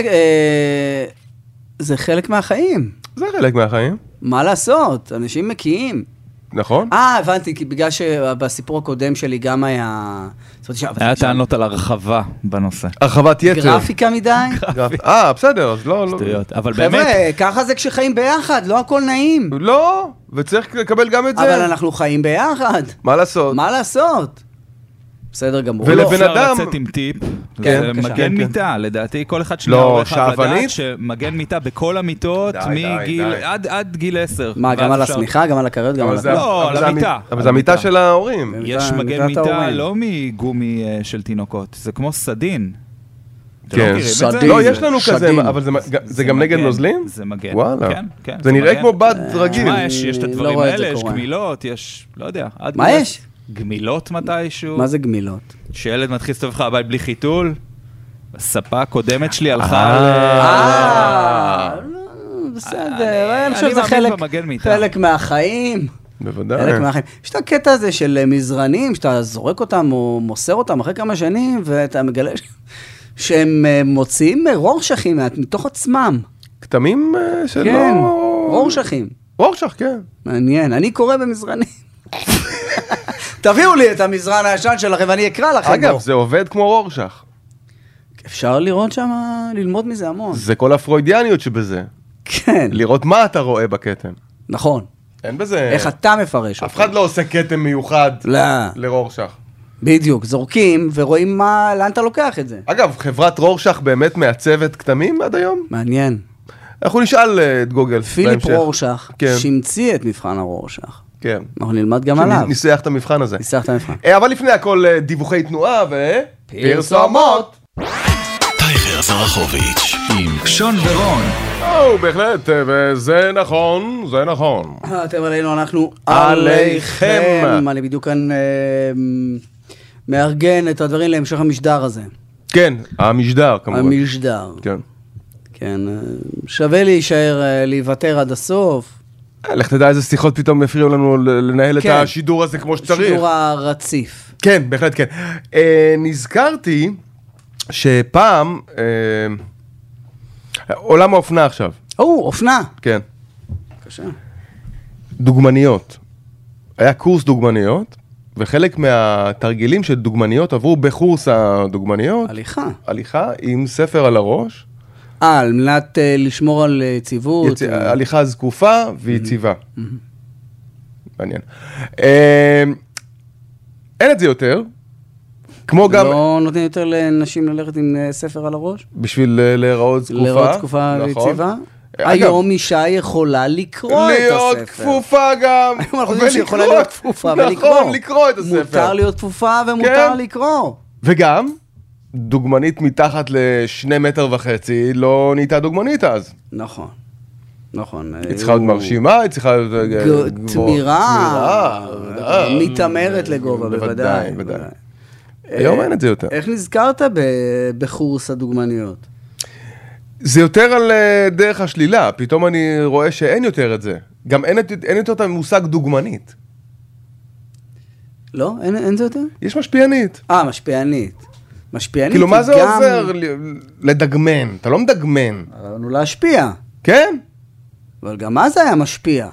זה חלק מהחיים. זה חלק מהחיים. מה לעשות? אנשים מקיאים. נכון. אה, הבנתי, כי בגלל שבסיפור הקודם שלי גם היה... היה טענות על הרחבה בנושא. הרחבת יתר. גרפיקה מדי? אה, בסדר, אז לא... שטויות, אבל באמת... חבר'ה, ככה זה כשחיים ביחד, לא הכל נעים. לא, וצריך לקבל גם את זה. אבל אנחנו חיים ביחד. מה לעשות? מה לעשות? בסדר גמור. ולבן אדם... אפשר לצאת עם טיפ, זה מגן מיטה, לדעתי כל אחד שנייה הולך לדעת שמגן מיטה בכל המיטות עד גיל עשר. מה, גם על הסמיכה, גם על הקריות, גם על... לא, על המיטה. אבל זה המיטה של ההורים. יש מגן מיטה לא מגומי של תינוקות, זה כמו סדין. כן. לא, יש לנו כזה, אבל זה גם נגד נוזלים? זה מגן. וואלה. זה נראה כמו בד רגיל. מה, יש את הדברים האלה, יש גמילות, יש, לא יודע. מה יש? גמילות מתישהו. מה זה גמילות? שילד מתחיל לסתובב לך הבית בלי חיתול. הספה הקודמת שלי הלכה אה, בסדר, אני חושב שזה חלק מהחיים. בוודאי. חלק מהחיים. יש את הקטע הזה של מזרנים, שאתה זורק אותם או מוסר אותם אחרי כמה שנים, ואתה מגלה שהם מוציאים רורשכים מתוך עצמם. כתמים שלא... כן, רורשכים. רורשך, כן. מעניין, אני קורא במזרנים. תביאו לי את המזרן הישן שלכם ואני אקרא לכם. אגב, זה עובד כמו רורשך. אפשר לראות שם, ללמוד מזה המון. זה כל הפרוידיאניות שבזה. כן. לראות מה אתה רואה בכתם. נכון. אין בזה... איך אתה מפרש? אף אחד לא עושה כתם מיוחד לרורשך. בדיוק, זורקים ורואים מה, לאן אתה לוקח את זה. אגב, חברת רורשך באמת מעצבת כתמים עד היום? מעניין. אנחנו נשאל את גוגל. פיליפ רורשך, שהמציא את מבחן הרורשך. כן. אנחנו נלמד גם עליו. ניסח את המבחן הזה. ניסח את המבחן. אבל לפני הכל דיווחי תנועה ו... פרסומות. טייכר זרחוביץ' עם שון ורון. או, בהחלט, וזה נכון, זה נכון. אתם עלינו, אנחנו עליכם. אני בדיוק כאן מארגן את הדברים להמשך המשדר הזה. כן, המשדר כמובן. המשדר. כן. כן, שווה להישאר, להיוותר עד הסוף. לך תדע איזה שיחות פתאום הפריעו לנו לנהל את השידור הזה כמו שצריך. שידור הרציף. כן, בהחלט כן. נזכרתי שפעם, עולם האופנה עכשיו. או, אופנה. כן. קשה. דוגמניות. היה קורס דוגמניות, וחלק מהתרגילים של דוגמניות עברו בקורס הדוגמניות. הליכה. הליכה עם ספר על הראש. אה, על מנת לשמור על יציבות. הליכה זקופה ויציבה. מעניין. אין את זה יותר. כמו גם... לא נותנים יותר לנשים ללכת עם ספר על הראש? בשביל להיראות זקופה. להיראות זקופה ויציבה? היום אישה יכולה לקרוא את הספר. להיות כפופה גם. אנחנו חושבים שיכולה להיות כפופה ולקרוא. נכון, לקרוא את הספר. מותר להיות כפופה ומותר לקרוא. וגם, דוגמנית מתחת לשני מטר וחצי, לא נהייתה דוגמנית אז. נכון. נכון. היא צריכה להיות מרשימה, היא צריכה להיות... תמירה. מתאמרת לגובה, בוודאי. בוודאי. היום אין את זה יותר. איך נזכרת בקורס הדוגמניות? זה יותר על דרך השלילה, פתאום אני רואה שאין יותר את זה. גם אין, אין יותר את המושג דוגמנית. לא? אין, אין זה יותר? יש משפיענית. אה, משפיענית. משפיענית כאילו, מה זה גם... עוזר לדגמן? אתה לא מדגמן. אבל להשפיע. כן? אבל גם מה זה היה משפיע?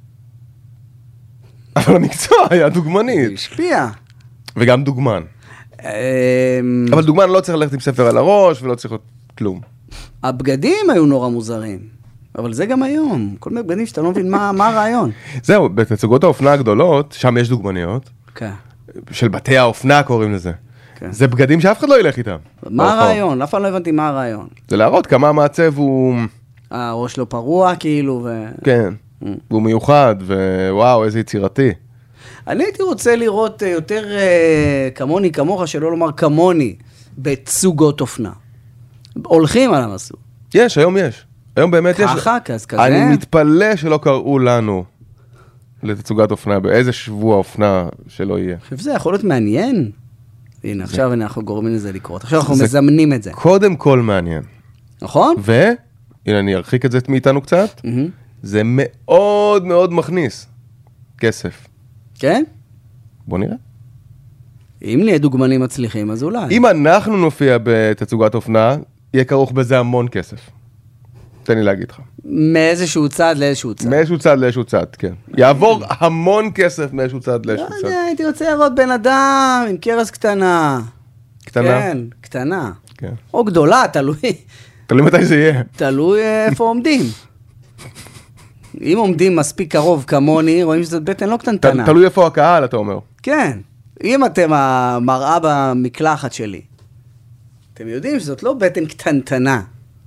אבל המקצוע היה דוגמנית. השפיע. וגם דוגמן. אבל דוגמן לא צריך ללכת עם ספר על הראש, ולא צריך להיות כלום. הבגדים היו נורא מוזרים. אבל זה גם היום. כל מיני בגדים שאתה לא מבין מה, מה הרעיון. זהו, בתצוגות האופנה הגדולות, שם יש דוגמניות. כן. של בתי האופנה קוראים לזה. כן. זה בגדים שאף אחד לא ילך איתם. מה הרעיון? אף פעם לא הבנתי מה הרעיון. זה להראות כמה המעצב הוא... הראש לא פרוע כאילו ו... כן. Mm. הוא מיוחד ווואו, איזה יצירתי. אני הייתי רוצה לראות יותר uh, כמוני, כמוך, שלא לומר כמוני, בתצוגות אופנה. הולכים על המסלול. יש, היום יש. היום באמת יש. ככה, אז כזה. אני מתפלא שלא קראו לנו לתצוגת אופנה, באיזה שבוע אופנה שלא יהיה. חושב שזה יכול להיות מעניין. הנה, עכשיו אנחנו גורמים לזה לקרות. עכשיו אנחנו מזמנים את זה. קודם כל מעניין. נכון? והנה, אני ארחיק את זה מאיתנו קצת. זה מאוד מאוד מכניס כסף. כן? בוא נראה. אם נהיה דוגמנים מצליחים, אז אולי. אם אנחנו נופיע בתצוגת אופנה, יהיה כרוך בזה המון כסף. תן לי להגיד לך. מאיזשהו צד לאיזשהו צד. מאיזשהו צד לאיזשהו צד, כן. יעבור המון כסף מאיזשהו צד לאיזשהו צד. לא, הייתי רוצה לראות בן אדם עם קרס קטנה. קטנה? כן, קטנה. כן. או גדולה, תלוי. תלוי מתי זה יהיה. תלוי איפה עומדים. אם עומדים מספיק קרוב כמוני, רואים שזאת בטן לא קטנטנה. תלוי איפה הקהל, אתה אומר. כן. אם אתם המראה במקלחת שלי, אתם יודעים שזאת לא בטן קטנטנה.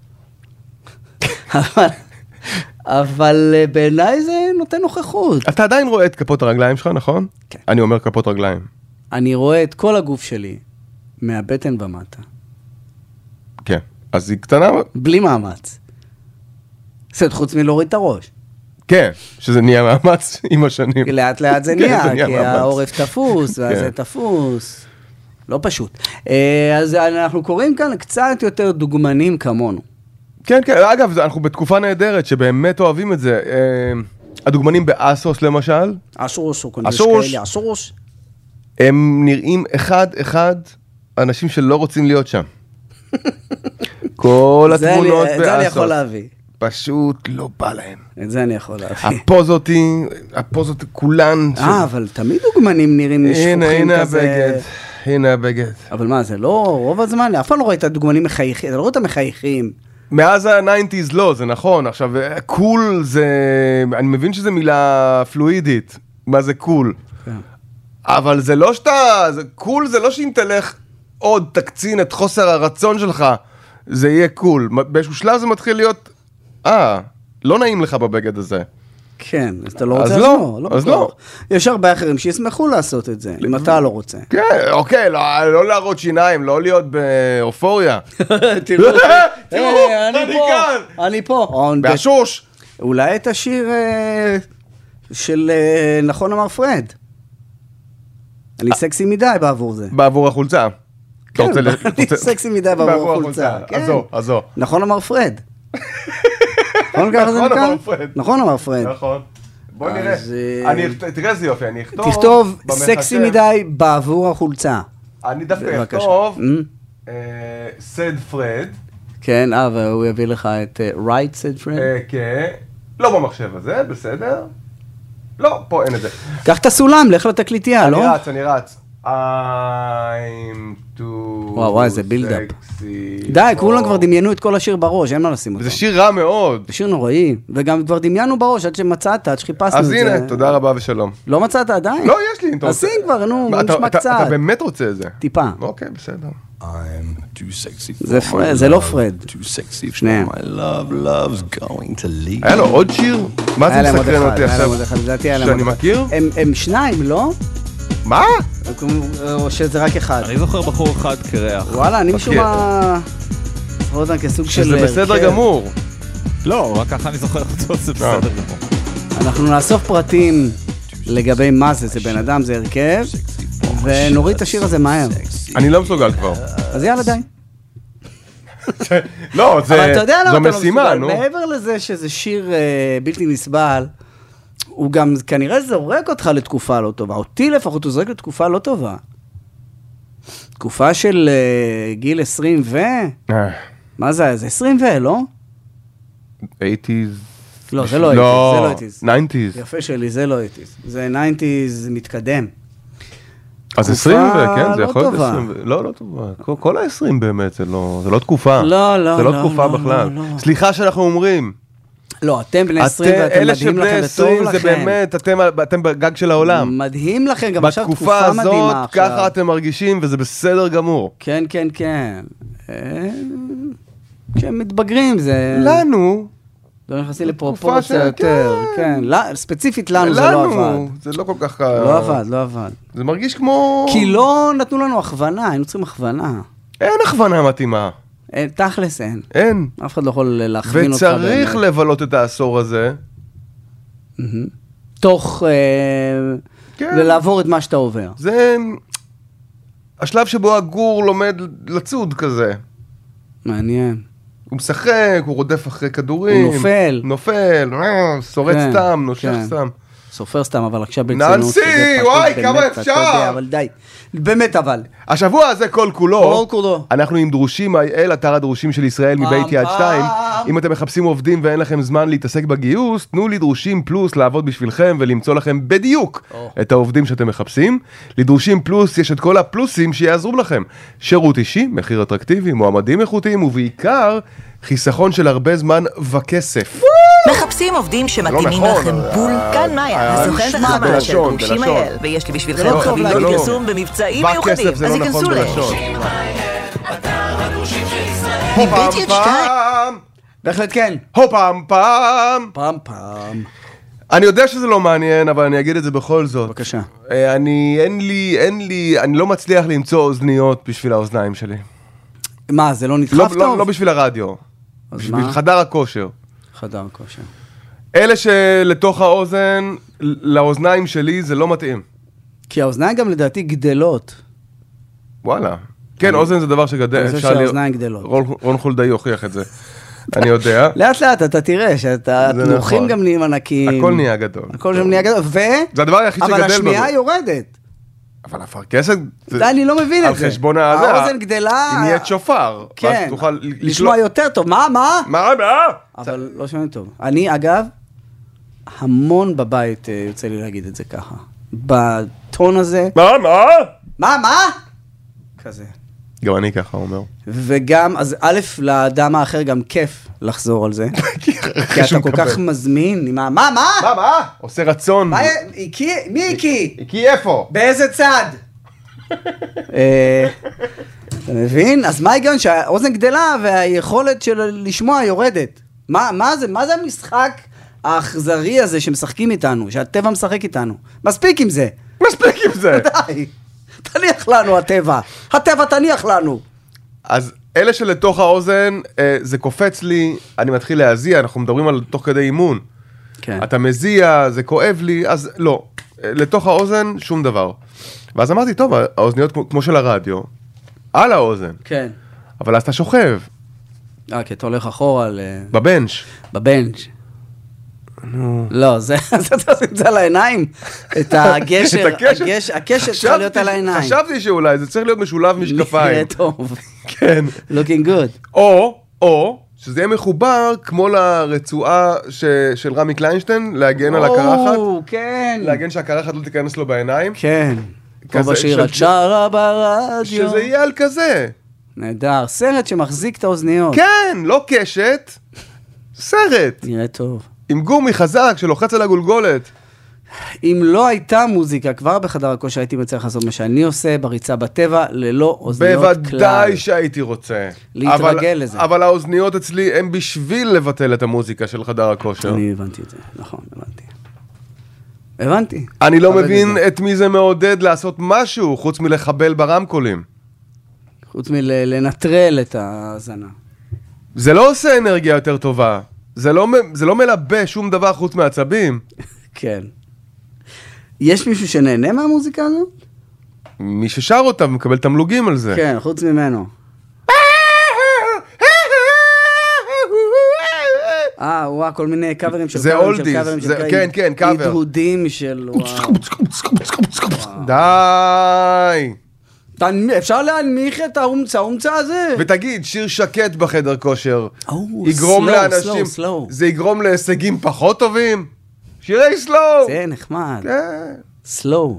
אבל, אבל בעיניי זה נותן נוכחות. אתה עדיין רואה את כפות הרגליים שלך, נכון? כן. אני אומר כפות רגליים. אני רואה את כל הגוף שלי, מהבטן ומטה. כן. אז היא קטנה... בלי מאמץ. בסדר, חוץ מלהוריד את הראש. כן, שזה נהיה מאמץ עם השנים. לאט לאט זה נהיה, כי העורף תפוס, וזה תפוס. לא פשוט. אז אנחנו קוראים כאן קצת יותר דוגמנים כמונו. כן, כן, אגב, אנחנו בתקופה נהדרת שבאמת אוהבים את זה. הדוגמנים באסוס למשל. אסוס, אסוס. אסוס. הם נראים אחד-אחד אנשים שלא רוצים להיות שם. כל התמונות באסוס. את זה אני יכול להביא. פשוט לא בא להם. את זה אני יכול להביא. הפוזות, הפוזות כולן. אה, אבל תמיד דוגמנים נראים נשפוכים כזה. הנה, הנה הבגד. הנה הבגד. אבל מה, זה לא רוב הזמן? אף פעם לא רואה את הדוגמנים מחייכים, אתה לא רואה את המחייכים. מאז ה-תשעים לא, זה נכון. עכשיו, קול זה, אני מבין שזה מילה פלואידית. מה זה קול? אבל זה לא שאתה, קול זה לא שאם תלך עוד תקצין את חוסר הרצון שלך, זה יהיה קול. באיזשהו שלב זה מתחיל להיות, אה, לא נעים לך בבגד הזה. כן, אז אתה לא רוצה, אז לא. אז לא. יש הרבה אחרים שישמחו לעשות את זה, אם אתה לא רוצה. כן, אוקיי, לא להראות שיניים, לא להיות באופוריה. תראו, אני פה, אני פה. בהשוש. אולי את השיר של נכון אמר פרד. אני סקסי מדי בעבור זה. בעבור החולצה. כן, אני סקסי מדי בעבור החולצה. אז זו, אז זו. נכון אמר פרד. נכון ככה זה נקרא? נכון אמר פרד. נכון. בוא נראה. תראה איזה יופי, אני אכתוב... תכתוב סקסי מדי בעבור החולצה. אני דווקא אכתוב סד פרד. כן, אה, והוא יביא לך את right סד פרד? כן. לא במחשב הזה, בסדר. לא, פה אין את זה. קח את הסולם, לך לתקליטייה, לא? אני רץ, אני רץ. I'm too וואו, וואי, זה בילדאפ. די, כולם כבר דמיינו את כל השיר בראש, אין מה לשים אותו. זה שיר רע מאוד. זה שיר נוראי, וגם כבר דמיינו בראש, עד שמצאת, עד שחיפשנו את זה. אז הנה, תודה רבה ושלום. לא מצאת עדיין? לא, יש לי. אז שים כבר, נו, נשמע קצת. אתה באמת רוצה את זה? טיפה. אוקיי, בסדר. זה לא פרד. שניהם. היה לו עוד שיר? מה זה מסקרן אותי עכשיו? שאני מכיר? הם שניים, לא? מה? או שזה רק אחד? אני זוכר בחור אחד קרח. וואלה, אני משום מה... זוכר אותם כסוג של... שזה בסדר גמור. לא, רק ככה אני זוכר אותו, זה בסדר גמור. אנחנו נאסוף פרטים לגבי מה זה, זה בן אדם, זה הרכב, ונוריד את השיר הזה מהר. אני לא מסוגל כבר. אז יאללה די. לא, זו משימה, נו. מעבר לזה שזה שיר בלתי נסבל, הוא גם כנראה זורק אותך לתקופה לא טובה. אותי לפחות הוא זורק לתקופה לא טובה. תקופה של uh, גיל עשרים ו... מה זה? זה עשרים ו, לא? שמונים. לא, זה לא שמונים. זה לא תשעים. יפה שלי, זה לא שמונים. זה תשעים מתקדם. אז עשרים ו, כן, זה יכול להיות עשרים. לא, לא טובה. כל ה-עשרים באמת, זה לא תקופה. לא, לא, זה לא תקופה בכלל. סליחה שאנחנו אומרים. לא, אתם בני עשרים ואתם מדהים לכם וטוב לכם. זה באמת, אתם בגג של העולם. מדהים לכם, גם עכשיו תקופה מדהימה עכשיו. בתקופה הזאת, ככה אתם מרגישים, וזה בסדר גמור. כן, כן, כן. כשהם מתבגרים, זה... לנו. לא נכנסים לפרופורציה יותר. כן, ספציפית לנו זה לא עבד. לנו, זה לא כל כך... לא עבד, לא עבד. זה מרגיש כמו... כי לא נתנו לנו הכוונה, היינו צריכים הכוונה. אין הכוונה מתאימה. תכלס אין. אין. אף אחד לא יכול להכווין אותך. וצריך לבלות את העשור הזה. תוך... ולעבור את מה שאתה עובר. זה... השלב שבו הגור לומד לצוד כזה. מעניין. הוא משחק, הוא רודף אחרי כדורים. הוא נופל. נופל, שורד סתם, נושך סתם. סופר סתם, אבל עכשיו ברצינות. ננסי, וואי, כמה אפשר. אבל די. באמת אבל. השבוע הזה כל כולו. כל כולו. אנחנו עם דרושים אל אתר הדרושים של ישראל מבית יד שתיים. אם אתם מחפשים עובדים ואין לכם זמן להתעסק בגיוס, תנו לי דרושים פלוס לעבוד בשבילכם ולמצוא לכם בדיוק את העובדים שאתם מחפשים. לדרושים פלוס יש את כל הפלוסים שיעזרו לכם. שירות אישי, מחיר אטרקטיבי, מועמדים איכותיים ובעיקר חיסכון של הרבה זמן וכסף. מחפשים עובדים שמתאימים לכם בול? כאן מאיה, הסוכנת החמה של דרושים אייל, ויש לי בשבילכם חבילות פרסום במבצעים מיוחדים, אז ייכנסו ל... מבית יד שתיים. בהחלט כן. הו פעם פעם. פעם פעם. אני יודע שזה לא מעניין, אבל אני אגיד את זה בכל זאת. בבקשה. אני, אין לי, אין לי, אני לא מצליח למצוא אוזניות בשביל האוזניים שלי. מה, זה לא נדחף טוב? לא, לא בשביל הרדיו, בשביל מה? חדר הכושר. חדר הכושר. אלה שלתוך האוזן, לאוזניים שלי זה לא מתאים. כי האוזניים גם לדעתי גדלות. וואלה. כן, אני... אוזן זה דבר שגדל. אני חושב שהאוזניים גדלות. רון, רון חולדאי הוכיח את זה. אני יודע. לאט לאט אתה תראה שאתה תנוחים נכון. גם נהיים ענקים. הכל נהיה גדול. הכל שם נהיה גדול. ו... זה הדבר היחיד שגדל בנו. אבל השמיעה יורדת. אבל הפרקסת... זה... אני לא מבין את זה. על חשבון הזה. האוזן גדלה... היא נהיית שופר. כן. תוכל... לשמוע יותר טוב. מה, מה? מה, מה? אבל לא שומעים טוב. אני, אגב, המון בבית יוצא לי להגיד את זה ככה. בטון הזה. מה, מה? מה, מה? כזה. גם אני ככה אומר. וגם, אז א', לאדם האחר גם כיף לחזור על זה. כי אתה כל כך מזמין. מה, מה, מה? מה, מה? עושה רצון. מי איקי? איקי איפה? באיזה צד? אתה מבין? אז מה ההיגיון שהאוזן גדלה והיכולת של לשמוע יורדת? מה זה? מה זה המשחק האכזרי הזה שמשחקים איתנו, שהטבע משחק איתנו? מספיק עם זה. מספיק עם זה. די. תניח לנו הטבע. הטבע תניח לנו. אז אלה שלתוך האוזן, זה קופץ לי, אני מתחיל להזיע, אנחנו מדברים על תוך כדי אימון. כן. אתה מזיע, זה כואב לי, אז לא. לתוך האוזן, שום דבר. ואז אמרתי, טוב, האוזניות כמו של הרדיו, על האוזן. כן. אבל אז אתה שוכב. אה, כי אתה הולך אחורה ל... בבנץ'. בבנץ'. לא, זה זה על העיניים. את הגשר, הקשת צריכה להיות על העיניים. חשבתי שאולי, זה צריך להיות משולב משקפיים. נראה טוב. כן. Looking good. או, או, שזה יהיה מחובר כמו לרצועה של רמי קליינשטיין, להגן על הקרחת. או, כן. להגן שהקרחת לא תיכנס לו בעיניים. כן. כמו בשיר הצ'רה ברדיו. שזה יהיה על כזה. נהדר. סרט שמחזיק את האוזניות. כן, לא קשת. סרט. נראה טוב. עם גומי חזק שלוחץ על הגולגולת. אם לא הייתה מוזיקה, כבר בחדר הכושר הייתי מצליח לעשות מה שאני עושה, בריצה בטבע, ללא אוזניות כלל. בוודאי שהייתי רוצה. להתרגל אבל, לזה. אבל האוזניות אצלי הם בשביל לבטל את המוזיקה של חדר הכושר. אני הבנתי את זה, נכון, הבנתי. הבנתי. אני לא מבין את מי זה מעודד לעשות משהו, חוץ מלחבל ברמקולים. חוץ מלנטרל את ההזנה. זה לא עושה אנרגיה יותר טובה. זה לא, זה לא מלבה שום דבר חוץ מעצבים. כן. יש מישהו שנהנה מהמוזיקה הזאת? מי ששר אותה ומקבל תמלוגים על זה. כן, חוץ ממנו. אה, וואה, כל מיני קאברים של זה אולדיז, כן, כן, קאבר. הדהודים של... די. אפשר להנמיך את האומצה הזה. ותגיד, שיר שקט בחדר כושר. יגרום לאנשים... זה יגרום להישגים פחות טובים? שירי סלואו. זה נחמד. סלואו.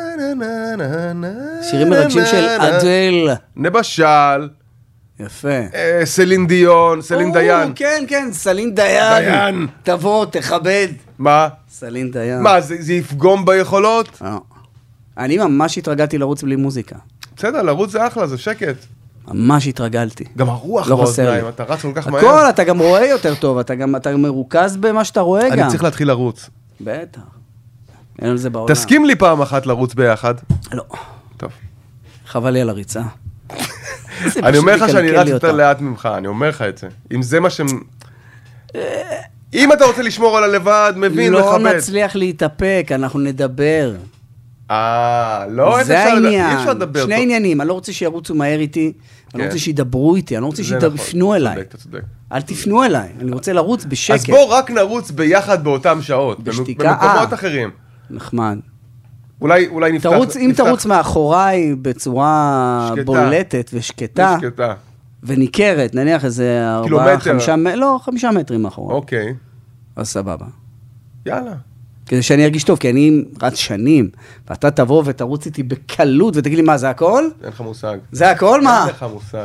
שירים מרגשים של אדל. נבשל. יפה. סלין דיון, סלין דיין. כן, כן, סלין דיין. דיין. תבוא, תכבד. מה? סלין דיין. מה, זה יפגום ביכולות? לא. אני ממש התרגלתי לרוץ בלי מוזיקה. בסדר, לרוץ זה אחלה, זה שקט. ממש התרגלתי. גם הרוח באוזניים, אתה רץ כל כך מהר. הכל, אתה גם רואה יותר טוב, אתה גם אתה מרוכז במה שאתה רואה גם. אני צריך להתחיל לרוץ. בטח. אין על זה בעולם. תסכים לי פעם אחת לרוץ ביחד. לא. טוב. חבל לי על הריצה. אני אומר לך שאני רץ יותר לאט ממך, אני אומר לך את זה. אם זה מה ש... אם אתה רוצה לשמור על הלבד, מבין, מכבד. לא נצליח להתאפק, אנחנו נדבר. אה, לא, זה העניין. שני עניינים, אני לא רוצה שירוצו מהר איתי, אני לא רוצה שידברו איתי, אני לא רוצה שיפנו אליי. אתה צודק. אל תפנו אליי, אני רוצה לרוץ בשקט. אז בוא רק נרוץ ביחד באותם שעות, במקומות אחרים. נחמד. אולי, אולי נפתח... תרוץ, אם תרוץ מאחוריי בצורה בולטת ושקטה, וניכרת, נניח איזה ארבעה, חמישה, לא, חמישה מטרים מאחוריי. אוקיי. אז סבבה. יאללה. כדי שאני ארגיש טוב, כי אני רץ שנים, ואתה תבוא ותרוץ איתי בקלות, ותגיד לי, מה, זה הכל? אין לך מושג. זה הכל, מה? אין לך מושג.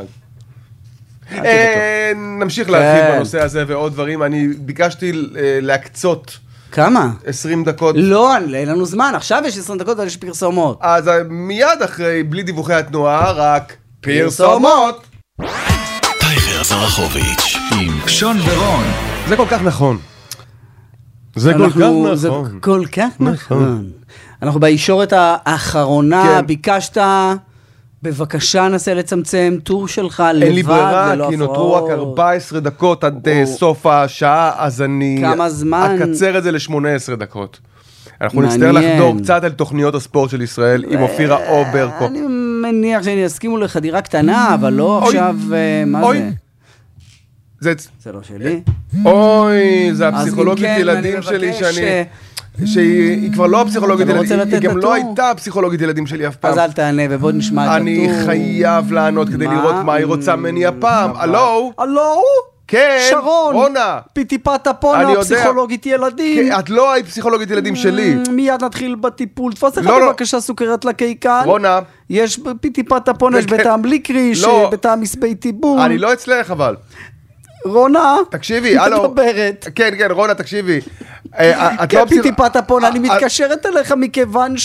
נמשיך להרחיב בנושא הזה ועוד דברים. אני ביקשתי להקצות... כמה? עשרים דקות. לא, אין לנו זמן. עכשיו יש עשרים דקות ויש פרסומות. אז מיד אחרי, בלי דיווחי התנועה, רק פרסומות. טייגר זרחוביץ' עם שון ורון. זה כל כך נכון. זה כל כך נכון. זה כל כך נכון. אנחנו בישורת האחרונה, ביקשת בבקשה נסה לצמצם טור שלך לבד. אין לי ברירה, כי נותרו רק ארבע עשרה דקות עד סוף השעה, אז אני... כמה זמן? אקצר את זה ל-שמונה עשרה דקות. אנחנו נצטרך לחדור קצת על תוכניות הספורט של ישראל, עם אופירה אוברקופ. אני מניח שאני אסכימו לחדירה קטנה, אבל לא עכשיו... מה זה? זה לא שלי. אוי, זה הפסיכולוגית ילדים שלי שאני... שהיא כבר לא הפסיכולוגית ילדים, היא גם לא הייתה הפסיכולוגית ילדים שלי אף פעם. אז אל תענה, ובוא נשמע את הטור. אני חייב לענות כדי לראות מה היא רוצה ממני הפעם. הלו? הלו? כן, שרון, רונה. פיטיפת הפונה, פסיכולוגית ילדים. את לא היית פסיכולוגית ילדים שלי. מיד נתחיל בטיפול. תפוס לך בבקשה סוכרת לקיקן. רונה. יש פיטיפת הפונה, יש בטעם בלי קריש, בטעם מספי טיבול. אני לא אצלך אבל. רונה, תקשיבי, הלו. מדברת. כן, כן, רונה, תקשיבי. כן, פיטיפת הפונה, אני מתקשרת אליך מכיוון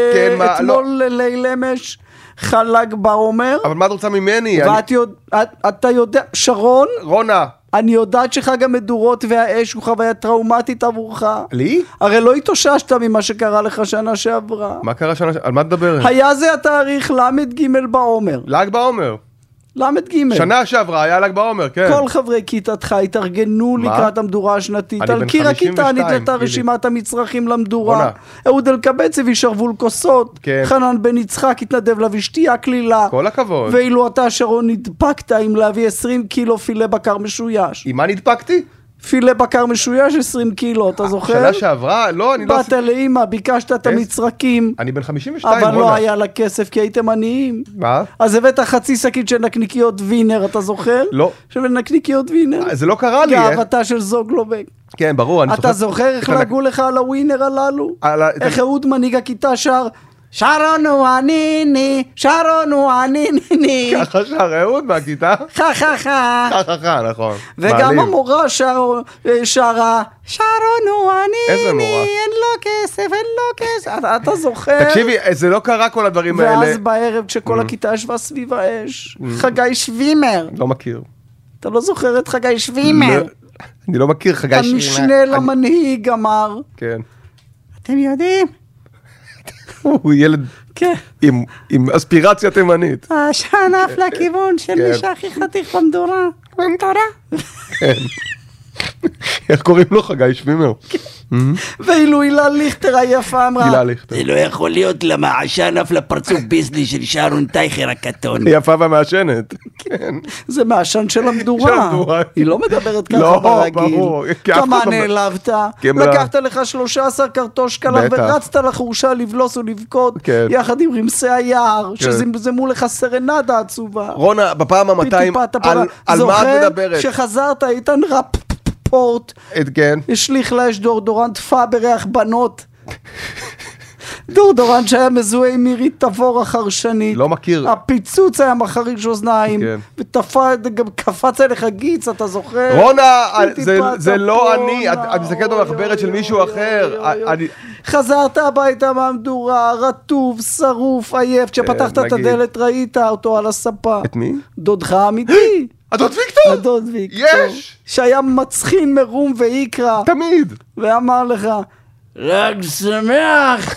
שאתמול ליל אמש חלק בעומר. אבל מה את רוצה ממני? ואתה יודע, שרון? רונה. אני יודעת שחג המדורות והאש הוא חוויה טראומטית עבורך. לי? הרי לא התאוששת ממה שקרה לך שנה שעברה. מה קרה שנה שעברה? על מה תדברת? היה זה התאריך למד ג' בעומר. ל"ג בעומר. למד ג'. שנה שעברה היה ל"ג בעומר, כן. כל חברי כיתתך התארגנו לקראת המדורה השנתית. על קיר הכיתה נתלתה רשימת המצרכים למדורה. אהוד אלקבץ הביא שרוול כוסות. חנן בן יצחק התנדב להביא שתייה כלילה. כל הכבוד. ואילו אתה שרון נדפקת עם להביא עשרים קילו פילה בקר משויש. עם מה נדפקתי? פילה בקר משויש עשרים קילו, אתה זוכר? שנה שעברה? לא, אני לא... באת לאמא, ביקשת את המצרקים. אני בן חמישים ושתיים, אבל לא היה לה כסף כי הייתם עניים. מה? אז הבאת חצי שקית של נקניקיות וינר, אתה זוכר? לא. של נקניקיות וינר. זה לא קרה לי. גאוותה של זוגלובק. כן, ברור. אתה זוכר איך לגעו לך על הווינר הללו? איך אהוד מנהיג הכיתה שר... שרון הוא עניני, שרון הוא עניני. ככה שר אהוד מהכיתה? חה חה חה. חה חה חה, נכון. וגם המורה שרה, שרון הוא עניני, איזה מורה? אין לו כסף, אין לו כסף. אתה זוכר? תקשיבי, זה לא קרה כל הדברים האלה. ואז בערב כשכל הכיתה ישבה סביב האש, חגי שווימר. לא מכיר. אתה לא זוכר את חגי שווימר? אני לא מכיר חגי שווימר. המשנה למנהיג אמר. כן. אתם יודעים? הוא ילד עם אספירציה תימנית. העשן עף לכיוון של מי שהכי חתיך במדורה. במדורה. כן. איך קוראים לו? חגי שווימר. ואילו הילה ליכטר היפה אמרה, הילה ליכטר. זה לא יכול להיות למה העשן עף לפרצוף ביסלי של שרון טייכר הקטון. היא יפה ומעשנת. כן. זה מעשן של המדורה. היא לא מדברת ככה ברגיל. לא, ברור. כמה נעלבת? לקחת לך שלושה עשר קרטוש קלח ורצת לחורשה לבלוס ולבכות יחד עם רמסי היער שזמזמו לך סרנדה עצובה. רונה, בפעם ה-מאתיים על מה את מדברת? זוכר שחזרת איתן רפ פורט, כן. השליך לה יש דורדורנט פא בריח בנות. דורדורנט שהיה מזוהה עם מירית תבור החרשנית. לא מכיר. הפיצוץ היה מחריש אוזניים. כן. וגם קפץ אליך גיץ, אתה זוכר? רונה, זה, זה לא אני. את, את מסתכלת במחברת של מישהו אחר. אני... חזרת הביתה מהמדורה, רטוב, שרוף, עייף. כשפתחת את הדלת ראית אותו על הספה. את מי? דודך אמיתי. הדוד ויקטור? הדוד ויקטור. יש! שהיה מצחין מרום ויקרא. תמיד. ואמר לך, רק שמח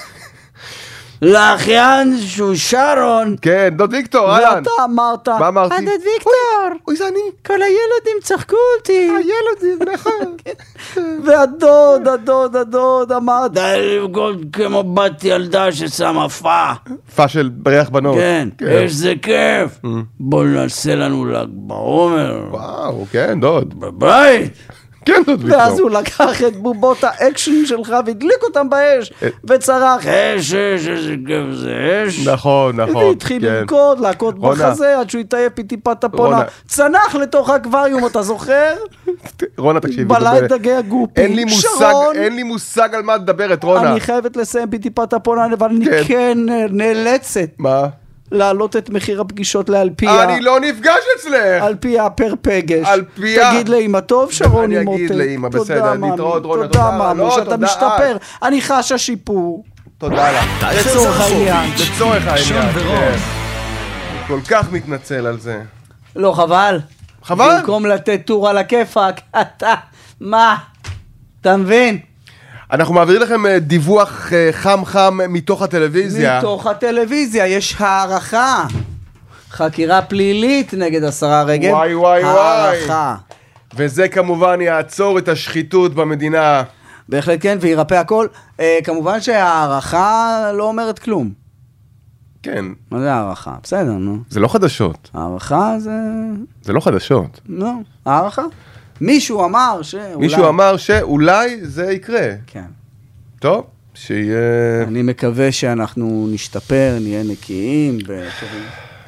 לאחיין שהוא שרון. כן, דוד ויקטור, אהלן. ואתה אמרת, מה אמרתי? הדוד ויקטור. אוי, זה אני. כל הילדים צחקו אותי. הילדים, נכון. והדוד, הדוד, הדוד אמר, די לבגוד כמו בת ילדה ששמה פא. פא של בריח בנות. כן, איזה כיף. בוא נעשה לנו ל"ג בעומר. וואו, כן, דוד. בבית. כן, דוד ויקטור. ואז הוא לקח את בובות האקשן שלך והדליק אותם באש, וצרח, אש, אש, איזה כיף זה אש. נכון, נכון. והתחיל לרקוד, להכות בחזה, עד שהוא התעייף מטיפת הפונה. צנח לתוך האקווריום, אתה זוכר? רונה, תקשיבי. בלה את דגי הגופי. אין לי מושג על מה את מדברת, רונה. אני חייבת לסיים בטיפת הפונה, אבל אני כן נאלצת. מה? להעלות את מחיר הפגישות לאלפיה. אני לא נפגש אצלך. אלפיה פר פגש. אלפיה. תגיד לאמא טוב, שרון אני אגיד לאמא, בסדר. להתראות, רונה. תודה, מאמו, שאתה משתפר. אני חשה שיפור. תודה לך. לצורך העניין. לצורך העניין. כל כך מתנצל על זה. לא, חבל. חבל? במקום לתת טור על הכיפק, אתה, מה? אתה מבין? אנחנו מעבירים לכם דיווח חם חם מתוך הטלוויזיה. מתוך הטלוויזיה, יש הערכה. חקירה פלילית נגד השרה רגב. וואי וואי וואי. הערכה. וזה כמובן יעצור את השחיתות במדינה. בהחלט כן, וירפא הכל. אה, כמובן שהערכה לא אומרת כלום. כן. מה זה הערכה? בסדר, נו. זה לא חדשות. הערכה זה... זה לא חדשות. לא, הערכה. מישהו אמר שאולי... מישהו אמר שאולי זה יקרה. כן. טוב, שיהיה... אני מקווה שאנחנו נשתפר, נהיה נקיים וטובים.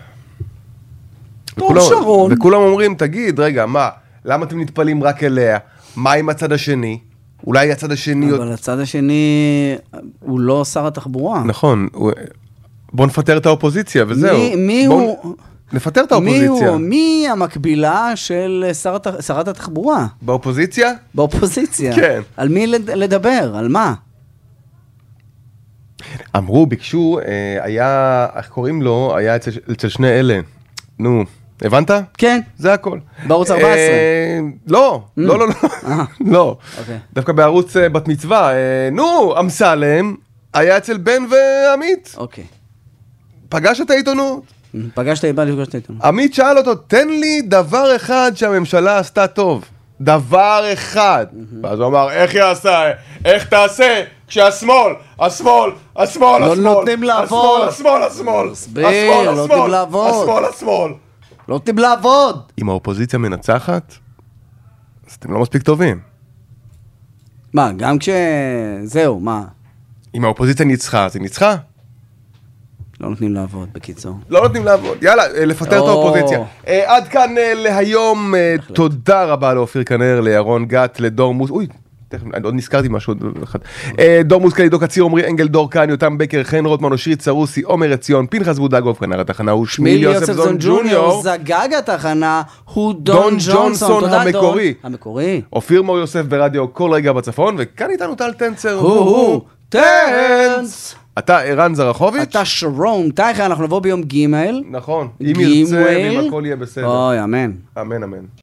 טוב, שרון. וכולם אומרים, תגיד, רגע, מה, למה אתם נטפלים רק אליה? מה עם הצד השני? אולי הצד השני... אבל הצד השני הוא לא שר התחבורה. נכון, בוא נפטר את האופוזיציה וזהו. מי, מי הוא... נפטר את האופוזיציה. מי הוא? מי המקבילה של שרת, שרת התחבורה? באופוזיציה? באופוזיציה. כן. על מי לדבר? על מה? אמרו, ביקשו, היה, איך קוראים לו, היה אצל, אצל שני אלה. נו, הבנת? כן. זה הכל. בערוץ ארבע עשרה? לא, לא, לא, לא. לא. דווקא בערוץ בת מצווה. נו, אמסלם היה אצל בן ועמית. אוקיי. פגש את העיתונות. פגשת איתה, פגשת איתה. עמית שאל אותו, תן לי דבר אחד שהממשלה עשתה טוב. דבר אחד. ואז הוא אמר, איך יעשה? איך תעשה? כשהשמאל, השמאל, השמאל, לא השמאל. נותנים לעבוד. השמאל, השמאל, הסביר, השמאל, לא נותנים לעבוד. השמאל, השמאל. לא נותנים לעבוד. אם האופוזיציה מנצחת, אז אתם לא מספיק טובים. מה, גם כש... זהו, מה? אם האופוזיציה ניצחה, אז היא ניצחה? לא נותנים לעבוד, בקיצור. לא נותנים לעבוד. יאללה, לפטר את האופוזיציה. עד כאן להיום. תודה רבה לאופיר כנר, לירון גת, לדור מוס... אוי, תכף, אני עוד נזכרתי משהו אחד. דור מוסקה, לידו קציר, עמרי אנגל, דור קני, יותם בקר, חן רוטמן, אושרית צרוסי, עומר עציון, פנחס בודגוב, כנר התחנה הוא שמיל יוספזון ג'וניור. זגג התחנה הוא דון ג'ונסון המקורי. המקורי. אופיר מור יוסף ברדיו כל רגע בצפון, וכאן איתנו טל טנצר. הוא טנץ. אתה ערן זרחוביץ'? אתה שרון טייכר, אנחנו נבוא ביום ג'. נכון, אם ירצה, ואם הכל יהיה בסדר. אוי, אמן. אמן, אמן.